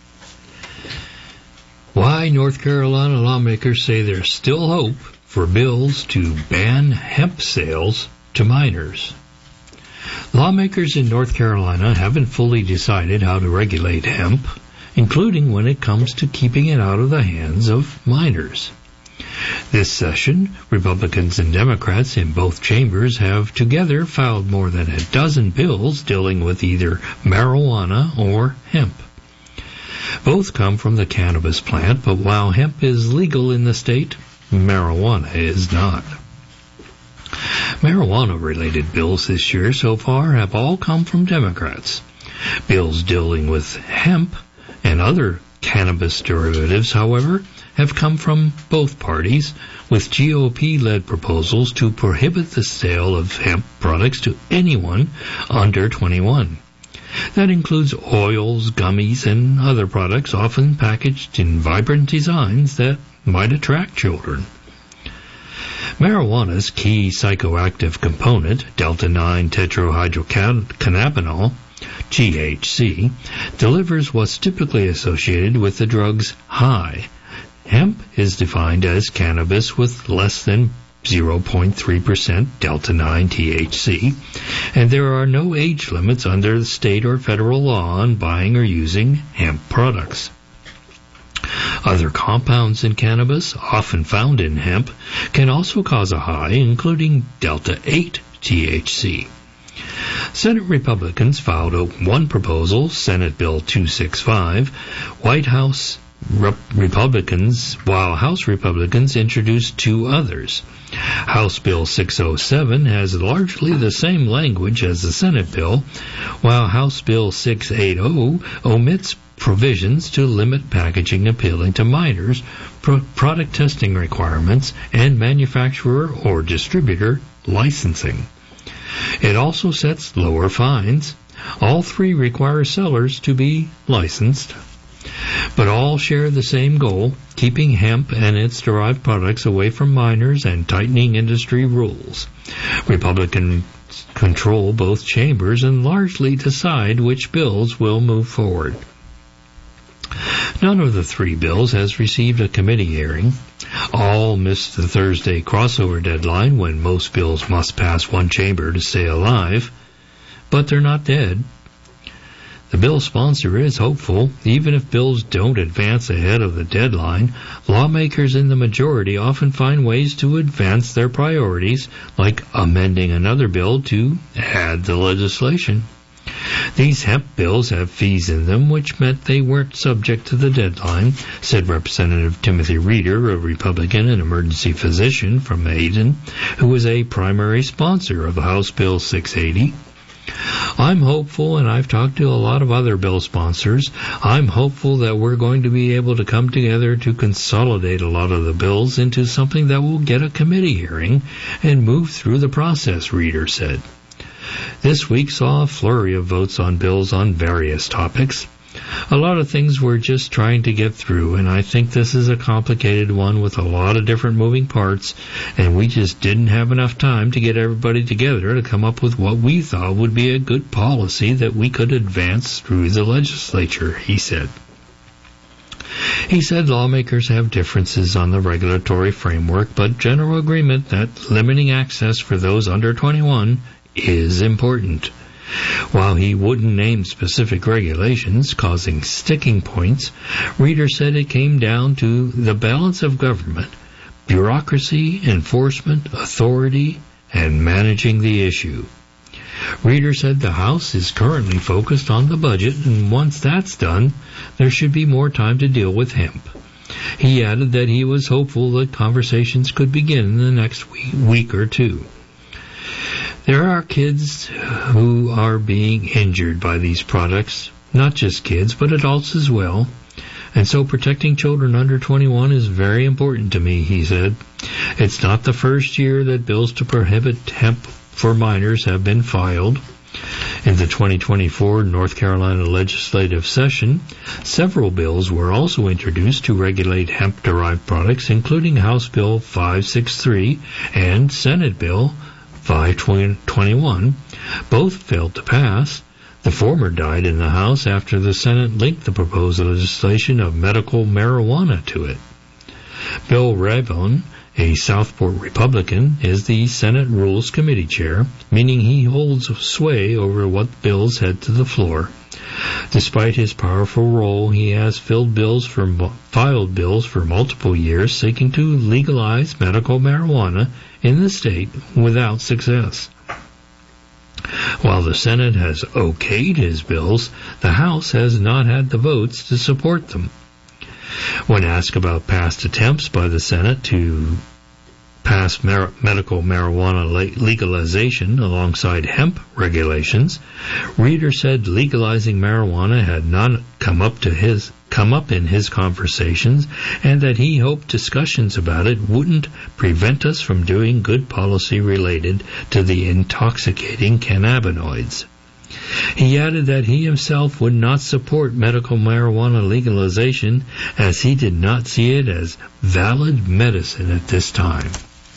Why North Carolina lawmakers say there's still hope for bills to ban hemp sales to minors. Lawmakers in North Carolina haven't fully decided how to regulate hemp, including when it comes to keeping it out of the hands of minors. This session, Republicans and Democrats in both chambers have together filed more than a dozen bills dealing with either marijuana or hemp. Both come from the cannabis plant, but while hemp is legal in the state, marijuana is not. Marijuana-related bills this year so far have all come from Democrats. Bills dealing with hemp and other cannabis derivatives, however, have come from both parties, with GOP-led proposals to prohibit the sale of hemp products to anyone under 21. That includes oils, gummies, and other products often packaged in vibrant designs that might attract children. Marijuana's key psychoactive component, delta-9 tetrahydrocannabinol, THC, delivers what's typically associated with the drug's high. Hemp is defined as cannabis with less than 0.3% delta-9 THC, and there are no age limits under the state or federal law on buying or using hemp products. Other compounds in cannabis, often found in hemp, can also cause a high, including delta-8 THC. Senate Republicans filed one proposal, Senate Bill 265, while House Republicans introduced two others. House Bill 607 has largely the same language as the Senate bill, while House Bill 680 omits provisions to limit packaging appealing to minors, product testing requirements, and manufacturer or distributor licensing. It also sets lower fines. All three require sellers to be licensed, but all share the same goal, keeping hemp and its derived products away from minors and tightening industry rules. Republicans control both chambers and largely decide which bills will move forward. None of the three bills has received a committee hearing. All missed the Thursday crossover deadline when most bills must pass one chamber to stay alive, but they're not dead. The bill sponsor is hopeful. Even if bills don't advance ahead of the deadline, lawmakers in the majority often find ways to advance their priorities, like amending another bill to add the legislation. These hemp bills have fees in them, which meant they weren't subject to the deadline, said Representative Timothy Reeder, a Republican and emergency physician from Ayden, who was a primary sponsor of House Bill 680. I'm hopeful, and I've talked to a lot of other bill sponsors, I'm hopeful that we're going to be able to come together to consolidate a lot of the bills into something that will get a committee hearing and move through the process, Reeder said. This week saw a flurry of votes on bills on various topics. A lot of things we're just trying to get through, and I think this is a complicated one with a lot of different moving parts, and we just didn't have enough time to get everybody together to come up with what we thought would be a good policy that we could advance through the legislature, he said. He said lawmakers have differences on the regulatory framework, but general agreement that limiting access for those under 21 is important. While he wouldn't name specific regulations causing sticking points, Reeder said it came down to the balance of government, bureaucracy, enforcement, authority, and managing the issue. Reeder said the House is currently focused on the budget, and once that's done, there should be more time to deal with hemp. He added that he was hopeful that conversations could begin in the next week or two. There are kids who are being injured by these products, not just kids, but adults as well. And so protecting children under 21 is very important to me, he said. It's not the first year that bills to prohibit hemp for minors have been filed. In the 2024 North Carolina legislative session, several bills were also introduced to regulate hemp-derived products, including House Bill 563 and Senate Bill 521. Both failed to pass. The former died in the House after the Senate linked the proposed legislation of medical marijuana to it. Bill Rabone, a Southport Republican, is the Senate Rules Committee chair, meaning he holds sway over what bills head to the floor. Despite his powerful role, he has filed bills for multiple years seeking to legalize medical marijuana in the state without success. While the Senate has okayed his bills, the House has not had the votes to support them. When asked about past attempts by the Senate to pass medical marijuana legalization alongside hemp regulations, Reeder said legalizing marijuana had not come up in his conversations, and that he hoped discussions about it wouldn't prevent us from doing good policy related to the intoxicating cannabinoids. He added that he himself would not support medical marijuana legalization, as he did not see it as valid medicine at this time.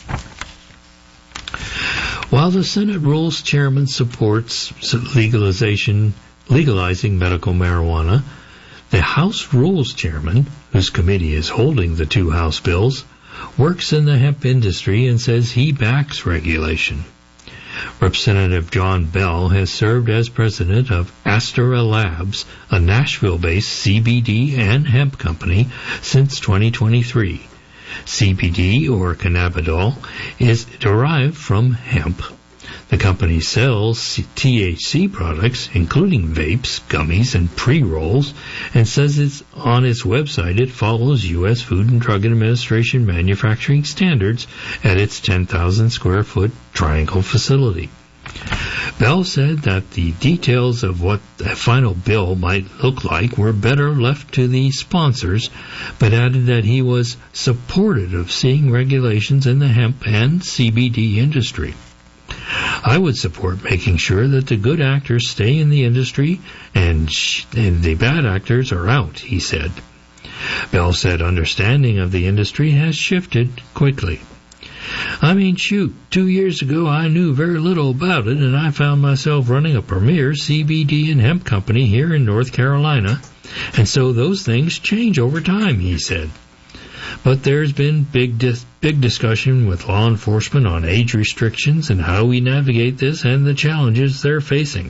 While the Senate Rules Chairman supports legalizing medical marijuana, the House Rules Chairman, whose committee is holding the two House bills, works in the hemp industry and says he backs regulation. Representative John Bell has served as president of Astera Labs, a Nashville-based CBD and hemp company, since 2023. CBD, or cannabidiol, is derived from hemp. The company sells THC products, including vapes, gummies, and pre-rolls, and says on its website it follows U.S. Food and Drug Administration manufacturing standards at its 10,000 square foot Triangle facility. Bell said that the details of what a final bill might look like were better left to the sponsors, but added that he was supportive of seeing regulations in the hemp and CBD industry. I would support making sure that the good actors stay in the industry and the bad actors are out, he said. Bell said understanding of the industry has shifted quickly. I mean, shoot, 2 years ago I knew very little about it, and I found myself running a premier CBD and hemp company here in North Carolina, and so those things change over time, he said. But there's been big discussion with law enforcement on age restrictions and how we navigate this and the challenges they're facing.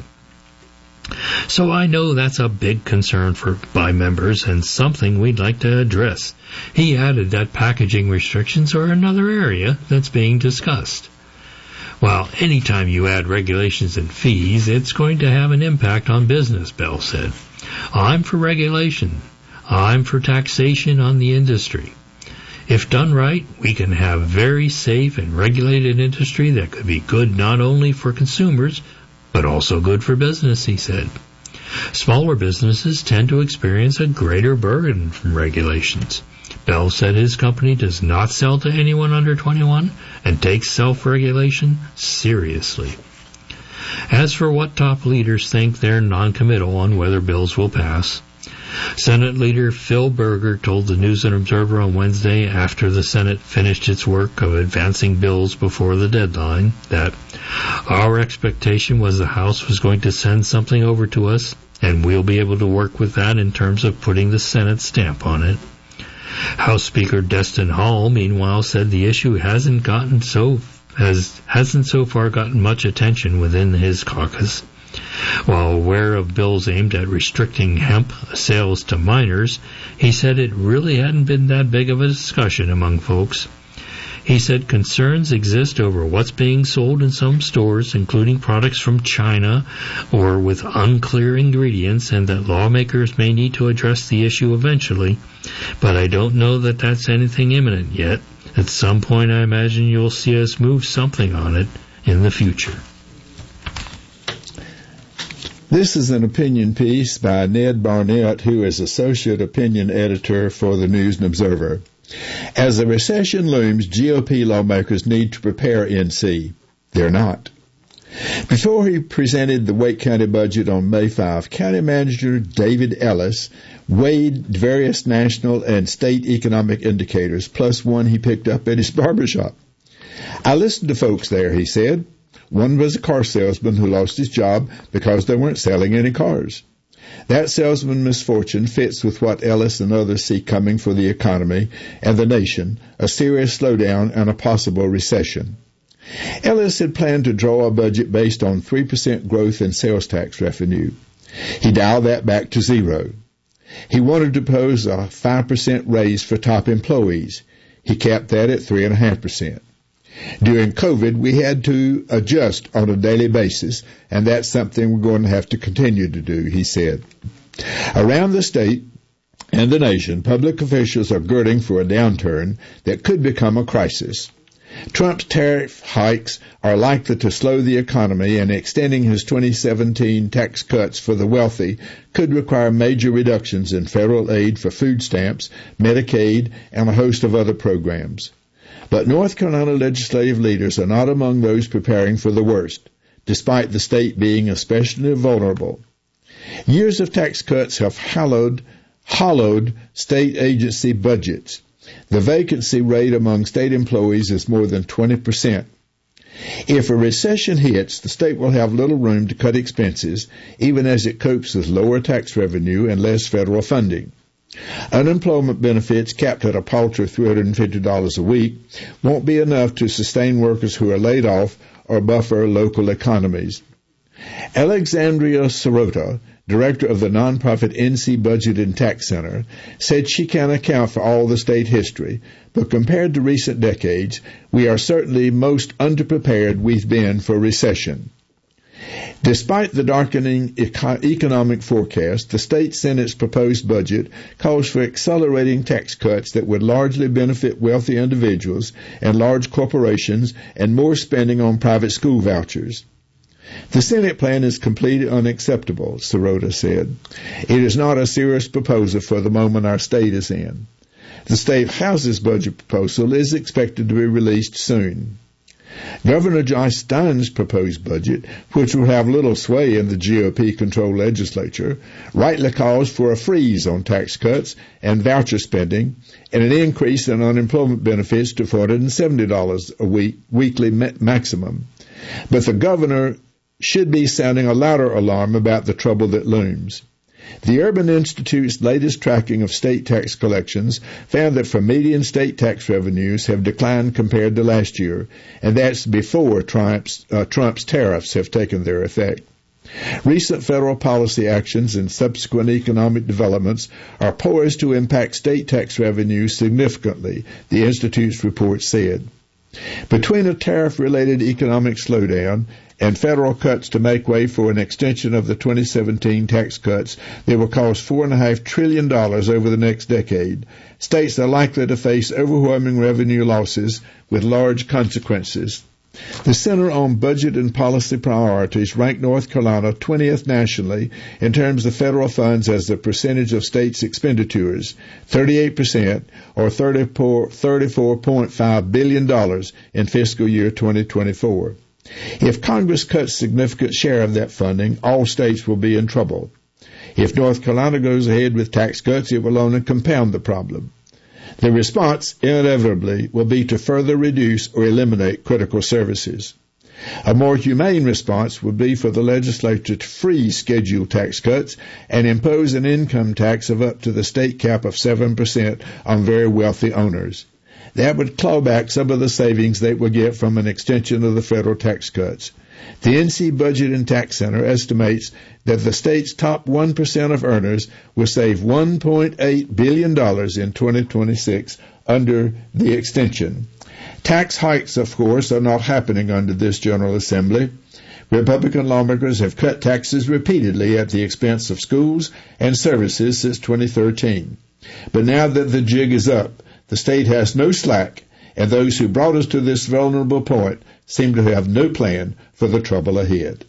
So I know that's a big concern by members and something we'd like to address. He added that packaging restrictions are another area that's being discussed. Well, anytime you add regulations and fees, it's going to have an impact on business, Bell said. I'm for regulation. I'm for taxation on the industry. If done right, we can have a very safe and regulated industry that could be good not only for consumers, but also good for business, he said. Smaller businesses tend to experience a greater burden from regulations. Bell said his company does not sell to anyone under 21 and takes self-regulation seriously. As for what top leaders think, they're non-committal on whether bills will pass. Senate Leader Phil Berger told the News and Observer on Wednesday, after the Senate finished its work of advancing bills before the deadline, that our expectation was the House was going to send something over to us, and we'll be able to work with that in terms of putting the Senate stamp on it. House Speaker Destin Hall, meanwhile, said the issue hasn't so far gotten much attention within his caucus. While aware of bills aimed at restricting hemp sales to minors, he said it really hadn't been that big of a discussion among folks. He said concerns exist over what's being sold in some stores, including products from China or with unclear ingredients, and that lawmakers may need to address the issue eventually, but I don't know that that's anything imminent yet. At some point, I imagine you'll see us move something on it in the future. This is an opinion piece by Ned Barnett, who is Associate Opinion Editor for the News and Observer. As the recession looms, GOP lawmakers need to prepare NC. They're not. Before he presented the Wake County budget on May 5, County Manager David Ellis weighed various national and state economic indicators, plus one he picked up at his barbershop. I listened to folks there, he said. One was a car salesman who lost his job because they weren't selling any cars. That salesman's misfortune fits with what Ellis and others see coming for the economy and the nation, a serious slowdown and a possible recession. Ellis had planned to draw a budget based on 3% growth in sales tax revenue. He dialed that back to 0. He wanted to propose a 5% raise for top employees. He capped that at 3.5%. During COVID, we had to adjust on a daily basis, and that's something we're going to have to continue to do, he said. Around the state and the nation, public officials are girding for a downturn that could become a crisis. Trump's tariff hikes are likely to slow the economy, and extending his 2017 tax cuts for the wealthy could require major reductions in federal aid for food stamps, Medicaid, and a host of other programs. But North Carolina legislative leaders are not among those preparing for the worst, despite the state being especially vulnerable. Years of tax cuts have hollowed state agency budgets. The vacancy rate among state employees is more than 20%. If a recession hits, the state will have little room to cut expenses, even as it copes with lower tax revenue and less federal funding. Unemployment benefits, capped at a paltry $350 a week, won't be enough to sustain workers who are laid off or buffer local economies. Alexandria Sirota, director of the nonprofit NC Budget and Tax Center, said she can't account for all the state history, but compared to recent decades, we are certainly most underprepared we've been for recession. Despite the darkening economic forecast, the state Senate's proposed budget calls for accelerating tax cuts that would largely benefit wealthy individuals and large corporations, and more spending on private school vouchers. The Senate plan is completely unacceptable, Sirota said. It is not a serious proposal for the moment our state is in. The State House's budget proposal is expected to be released soon. Governor Josh Stein's proposed budget, which will have little sway in the GOP-controlled legislature, rightly calls for a freeze on tax cuts and voucher spending and an increase in unemployment benefits to $470 a week, weekly maximum. But the governor should be sounding a louder alarm about the trouble that looms. The Urban Institute's latest tracking of state tax collections found that for median state tax revenues have declined compared to last year, and that's before Trump's tariffs have taken their effect. Recent federal policy actions and subsequent economic developments are poised to impact state tax revenues significantly, the Institute's report said. Between a tariff-related economic slowdown and federal cuts to make way for an extension of the 2017 tax cuts that will cost $4.5 trillion over the next decade, states are likely to face overwhelming revenue losses with large consequences. The Center on Budget and Policy Priorities ranked North Carolina 20th nationally in terms of federal funds as a percentage of states' expenditures, 38%, or $34.5 billion in fiscal year 2024. If Congress cuts a significant share of that funding, all states will be in trouble. If North Carolina goes ahead with tax cuts, it will only compound the problem. The response, inevitably, will be to further reduce or eliminate critical services. A more humane response would be for the legislature to freeze scheduled tax cuts and impose an income tax of up to the state cap of 7% on very wealthy owners. That would claw back some of the savings they would get from an extension of the federal tax cuts. The NC Budget and Tax Center estimates that the state's top 1% of earners will save $1.8 billion in 2026 under the extension. Tax hikes, of course, are not happening under this General Assembly. Republican lawmakers have cut taxes repeatedly at the expense of schools and services since 2013. But now that the jig is up, the state has no slack, and those who brought us to this vulnerable point seem to have no plan for the trouble ahead.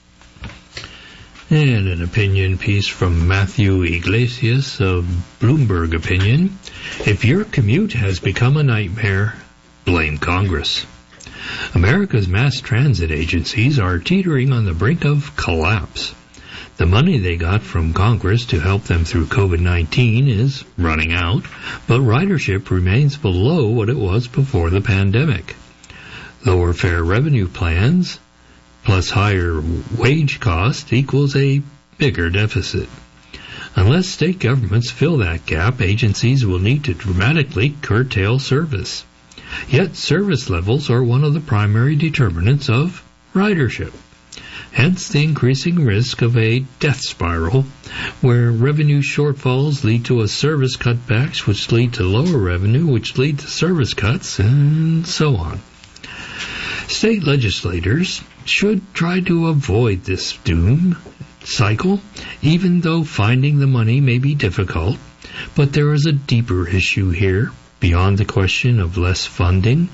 And an opinion piece from Matthew Iglesias of Bloomberg Opinion. If your commute has become a nightmare, blame Congress. America's mass transit agencies are teetering on the brink of collapse. The money they got from Congress to help them through COVID-19 is running out, but ridership remains below what it was before the pandemic. Lower fare revenue plans plus higher wage cost equals a bigger deficit. Unless state governments fill that gap, agencies will need to dramatically curtail service. Yet service levels are one of the primary determinants of ridership. Hence the increasing risk of a death spiral, where revenue shortfalls lead to a service cutbacks, which lead to lower revenue, which lead to service cuts, and so on. State legislators should try to avoid this doom cycle, even though finding the money may be difficult. But there is a deeper issue here, beyond the question of less funding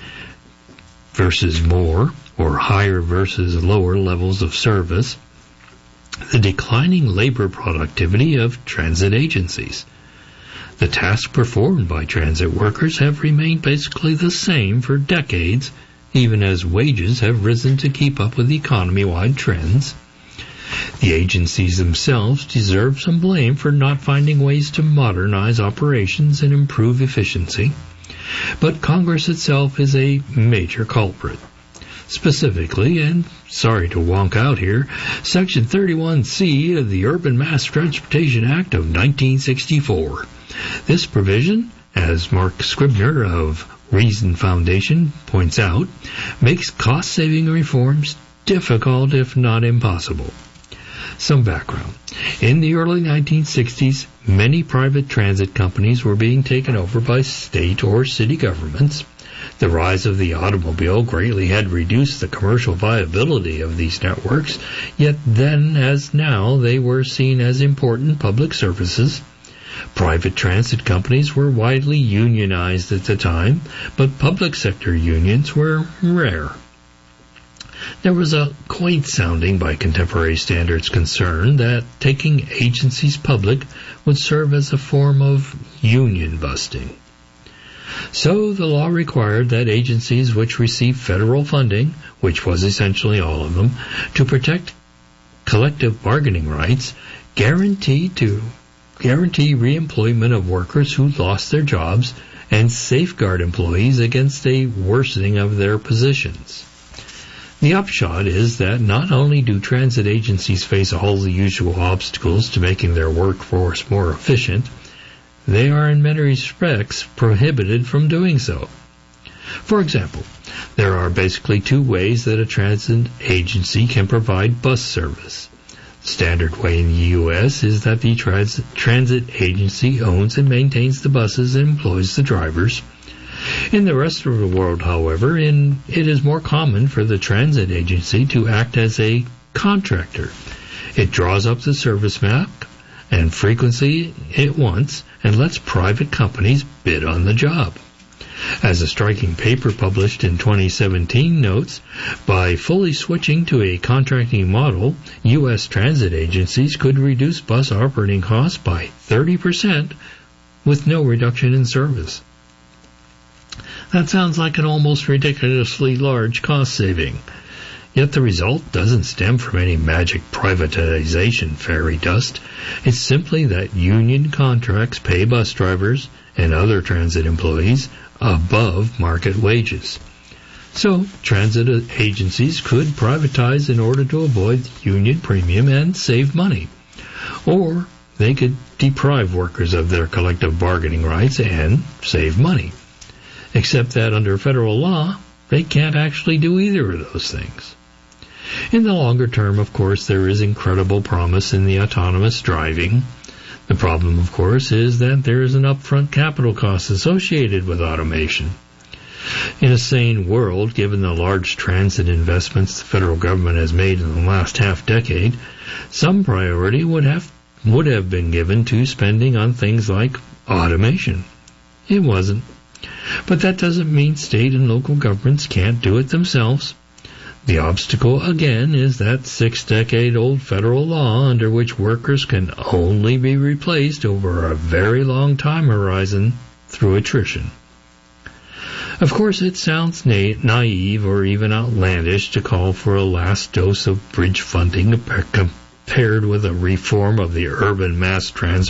versus more, or higher versus lower levels of service, the declining labor productivity of transit agencies. The tasks performed by transit workers have remained basically the same for decades, even as wages have risen to keep up with economy-wide trends. The agencies themselves deserve some blame for not finding ways to modernize operations and improve efficiency, but Congress itself is a major culprit. Specifically, and sorry to wonk out here, Section 31C of the Urban Mass Transportation Act of 1964. This provision, as Mark Scribner of Reason Foundation points out, makes cost-saving reforms difficult if not impossible. Some background. In the early 1960s, many private transit companies were being taken over by state or city governments. The rise of the automobile greatly had reduced the commercial viability of these networks, yet then as now they were seen as important public services. Private transit companies were widely unionized at the time, but public sector unions were rare. There was a quaint sounding by contemporary standards concern that taking agencies public would serve as a form of union busting. So the law required that agencies which received federal funding, which was essentially all of them, to protect collective bargaining rights, guarantee reemployment of workers who lost their jobs and safeguard employees against a worsening of their positions. The upshot is that not only do transit agencies face all the usual obstacles to making their workforce more efficient, they are in many respects prohibited from doing so. For example, there are basically two ways that a transit agency can provide bus service. The standard way in the U.S. is that the transit agency owns and maintains the buses and employs the drivers. In the rest of the world, however, it is more common for the transit agency to act as a contractor. It draws up the service map and frequency it wants and lets private companies bid on the job. As a striking paper published in 2017 notes, by fully switching to a contracting model, U.S. transit agencies could reduce bus operating costs by 30% with no reduction in service. That sounds like an almost ridiculously large cost saving. Yet the result doesn't stem from any magic privatization fairy dust. It's simply that union contracts pay bus drivers and other transit employees above market wages. So, transit agencies could privatize in order to avoid the union premium and save money. Or they could deprive workers of their collective bargaining rights and save money. Except that under federal law, they can't actually do either of those things. In the longer term, of course, there is incredible promise in the autonomous driving. The problem, of course, is that there is an upfront capital cost associated with automation. In a sane world, given the large transit investments the federal government has made in the last half-decade, some priority would have been given to spending on things like automation. It wasn't. But that doesn't mean state and local governments can't do it themselves. The obstacle, again, is that 6-decade-old federal law under which workers can only be replaced over a very long time horizon through attrition. Of course, it sounds naive or even outlandish to call for a last dose of bridge funding compared with a reform of the Urban Mass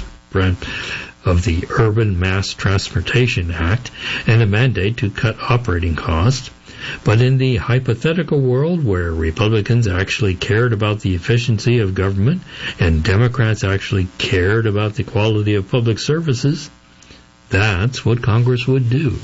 Transportation Act and a mandate to cut operating costs. But in the hypothetical world where Republicans actually cared about the efficiency of government and Democrats actually cared about the quality of public services, that's what Congress would do.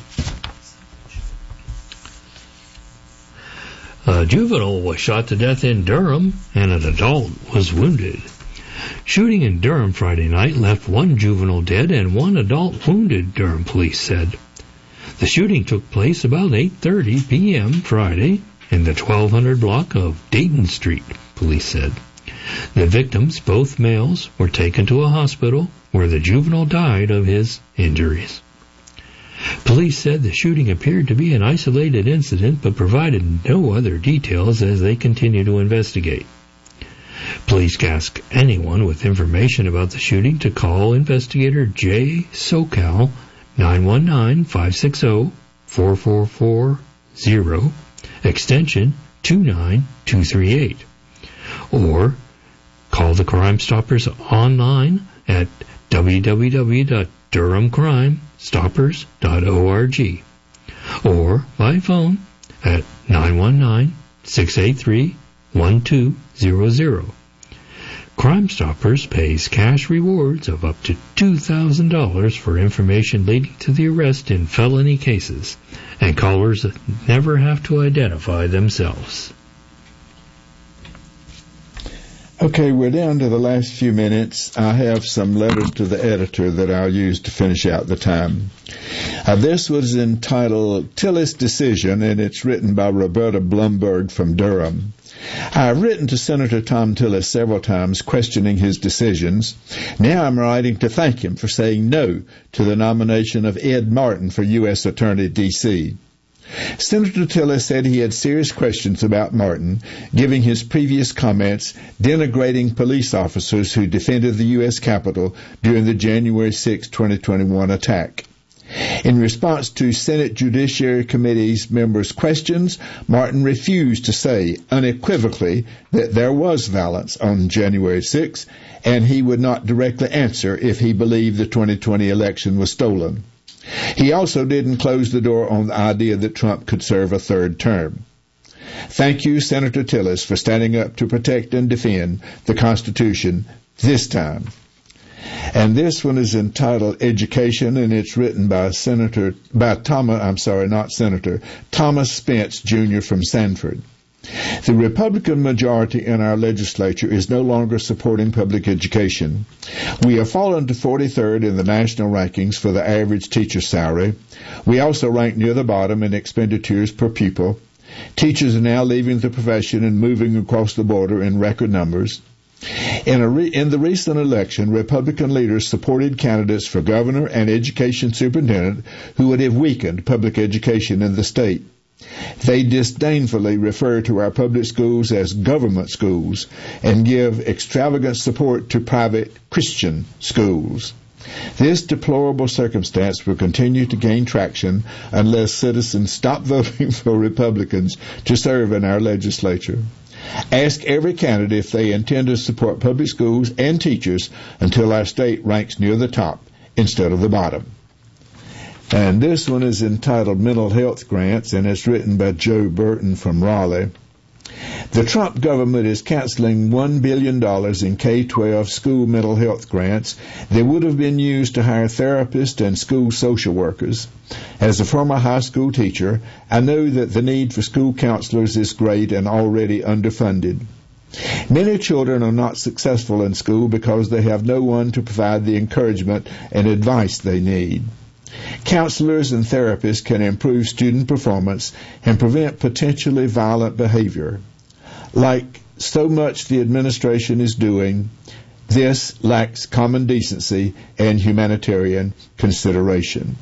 A juvenile was shot to death in Durham, and an adult was wounded. Shooting in Durham Friday night left one juvenile dead and one adult wounded, Durham police said. The shooting took place about 8:30 p.m. Friday in the 1200 block of Dayton Street, police said. The victims, both males, were taken to a hospital where the juvenile died of his injuries. Police said the shooting appeared to be an isolated incident but provided no other details as they continue to investigate. Police ask anyone with information about the shooting to call investigator Jay Sokal 919-560-4440, extension 29238, or call the Crime Stoppers online at www.durhamcrimestoppers.org, or by phone at 919-683-1200. Crime Stoppers pays cash rewards of up to $2,000 for information leading to the arrest in felony cases, and callers never have to identify themselves. Okay, we're down to the last few minutes. I have some letters to the editor that I'll use to finish out the time. This was entitled Tillis Decision, and it's written by Roberta Blumberg from Durham. I've written to Senator Thom Tillis several times questioning his decisions. Now I'm writing to thank him for saying no to the nomination of Ed Martin for U.S. Attorney D.C. Senator Tillis said he had serious questions about Martin, giving his previous comments denigrating police officers who defended the U.S. Capitol during the January 6, 2021 attack. In response to Senate Judiciary Committee's members' questions, Martin refused to say unequivocally that there was violence on January 6, and he would not directly answer if he believed the 2020 election was stolen. He also didn't close the door on the idea that Trump could serve a third term. Thank you, Senator Tillis, for standing up to protect and defend the Constitution this time. And this one is entitled Education, and it's written by Thomas Spence, Jr. from Sanford. The Republican majority in our legislature is no longer supporting public education. We have fallen to 43rd in the national rankings for the average teacher salary. We also rank near the bottom in expenditures per pupil. Teachers are now leaving the profession and moving across the border in record numbers. In the recent election, Republican leaders supported candidates for governor and education superintendent who would have weakened public education in the state. They disdainfully refer to our public schools as government schools and give extravagant support to private Christian schools. This deplorable circumstance will continue to gain traction unless citizens stop voting for Republicans to serve in our legislature. Ask every candidate if they intend to support public schools and teachers until our state ranks near the top instead of the bottom. And this one is entitled Mental Health Grants, and it's written by Joe Burton from Raleigh. The Trump government is canceling $1 billion in K-12 school mental health grants that would have been used to hire therapists and school social workers. As a former high school teacher, I know that the need for school counselors is great and already underfunded. Many children are not successful in school because they have no one to provide the encouragement and advice they need. Counselors and therapists can improve student performance and prevent potentially violent behavior. Like so much the administration is doing, this lacks common decency and humanitarian consideration.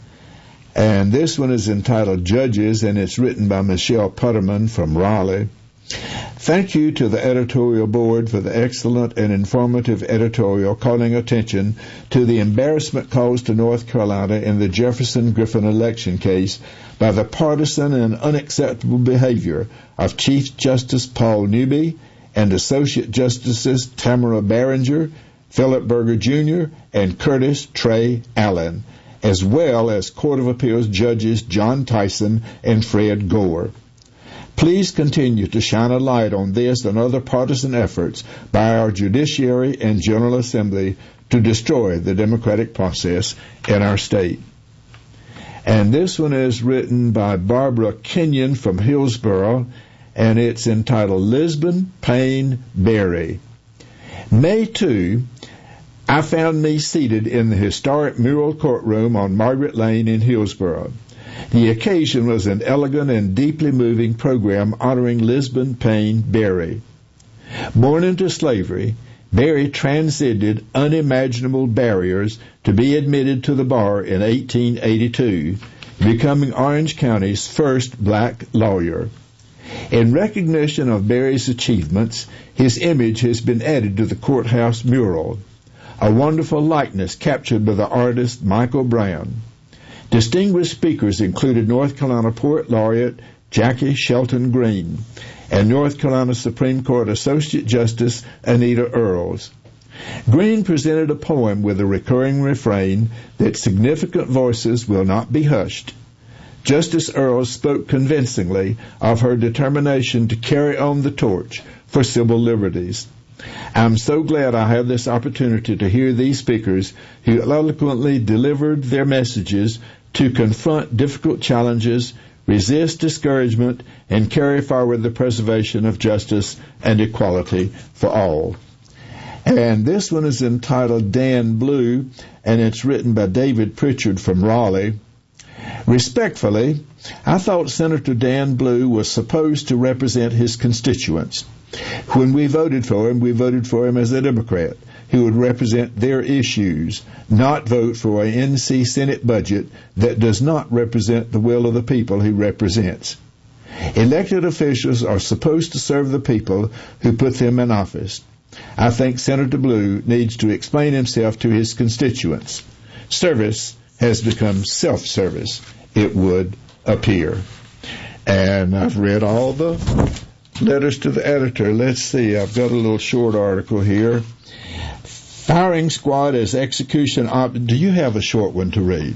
And this one is entitled Judges, and it's written by Michelle Putterman from Raleigh. Thank you to the editorial board for the excellent and informative editorial calling attention to the embarrassment caused to North Carolina in the Jefferson-Griffin election case by the partisan and unacceptable behavior of Chief Justice Paul Newby and Associate Justices Tamara Barringer, Philip Berger Jr., and Curtis Trey Allen, as well as Court of Appeals Judges John Tyson and Fred Gore. Please continue to shine a light on this and other partisan efforts by our judiciary and General Assembly to destroy the democratic process in our state. And this one is written by Barbara Kenyon from Hillsborough, and it's entitled Lisbon Payne Berry. May 2, I found me seated in the historic mural courtroom on Margaret Lane in Hillsborough. The occasion was an elegant and deeply moving program honoring Lisbon Payne Berry. Born into slavery, Berry transcended unimaginable barriers to be admitted to the bar in 1882, becoming Orange County's first black lawyer. In recognition of Berry's achievements, his image has been added to the courthouse mural, a wonderful likeness captured by the artist Michael Brown. Distinguished speakers included North Carolina Poet Laureate Jackie Shelton Green and North Carolina Supreme Court Associate Justice Anita Earls. Green presented a poem with a recurring refrain that significant voices will not be hushed. Justice Earls spoke convincingly of her determination to carry on the torch for civil liberties. I'm so glad I have this opportunity to hear these speakers who eloquently delivered their messages to confront difficult challenges, resist discouragement, and carry forward the preservation of justice and equality for all. And this one is entitled Dan Blue, and it's written by David Pritchard from Raleigh. Respectfully, I thought Senator Dan Blue was supposed to represent his constituents. When we voted for him as a Democrat who would represent their issues, not vote for a NC Senate budget that does not represent the will of the people he represents. Elected officials are supposed to serve the people who put them in office. I think Senator Blue needs to explain himself to his constituents. Service has become self-service, it would appear. And I've read all the letters to the editor. Let's see, I've got a little short article here. Firing squad as execution do you have a short one to read?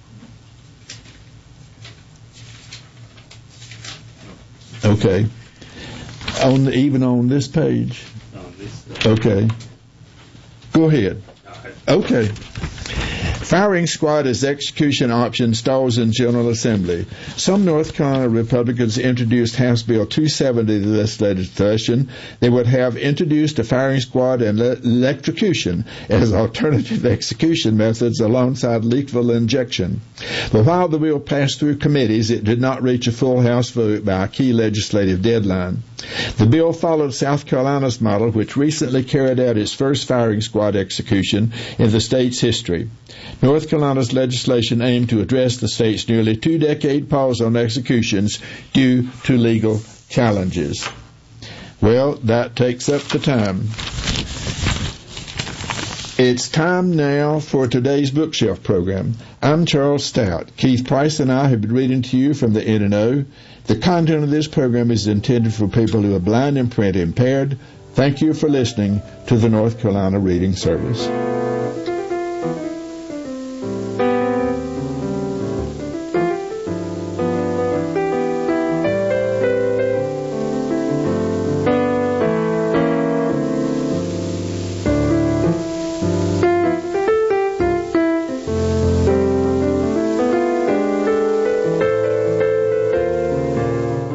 Okay. Even on this page? Okay. Go ahead. Okay. Firing squad as execution option stalls in General Assembly. Some North Carolina Republicans introduced House Bill 270 this legislative session. They would have introduced a firing squad and electrocution as alternative execution methods alongside lethal injection. But while the bill passed through committees, it did not reach a full House vote by a key legislative deadline. The bill followed South Carolina's model, which recently carried out its first firing squad execution in the state's history. North Carolina's legislation aimed to address the state's nearly two-decade pause on executions due to legal challenges. Well, that takes up the time. It's time now for today's Bookshelf program. I'm Charles Stout. Keith Price and I have been reading to you from the N&O. The content of this program is intended for people who are blind and print impaired. Thank you for listening to the North Carolina Reading Service.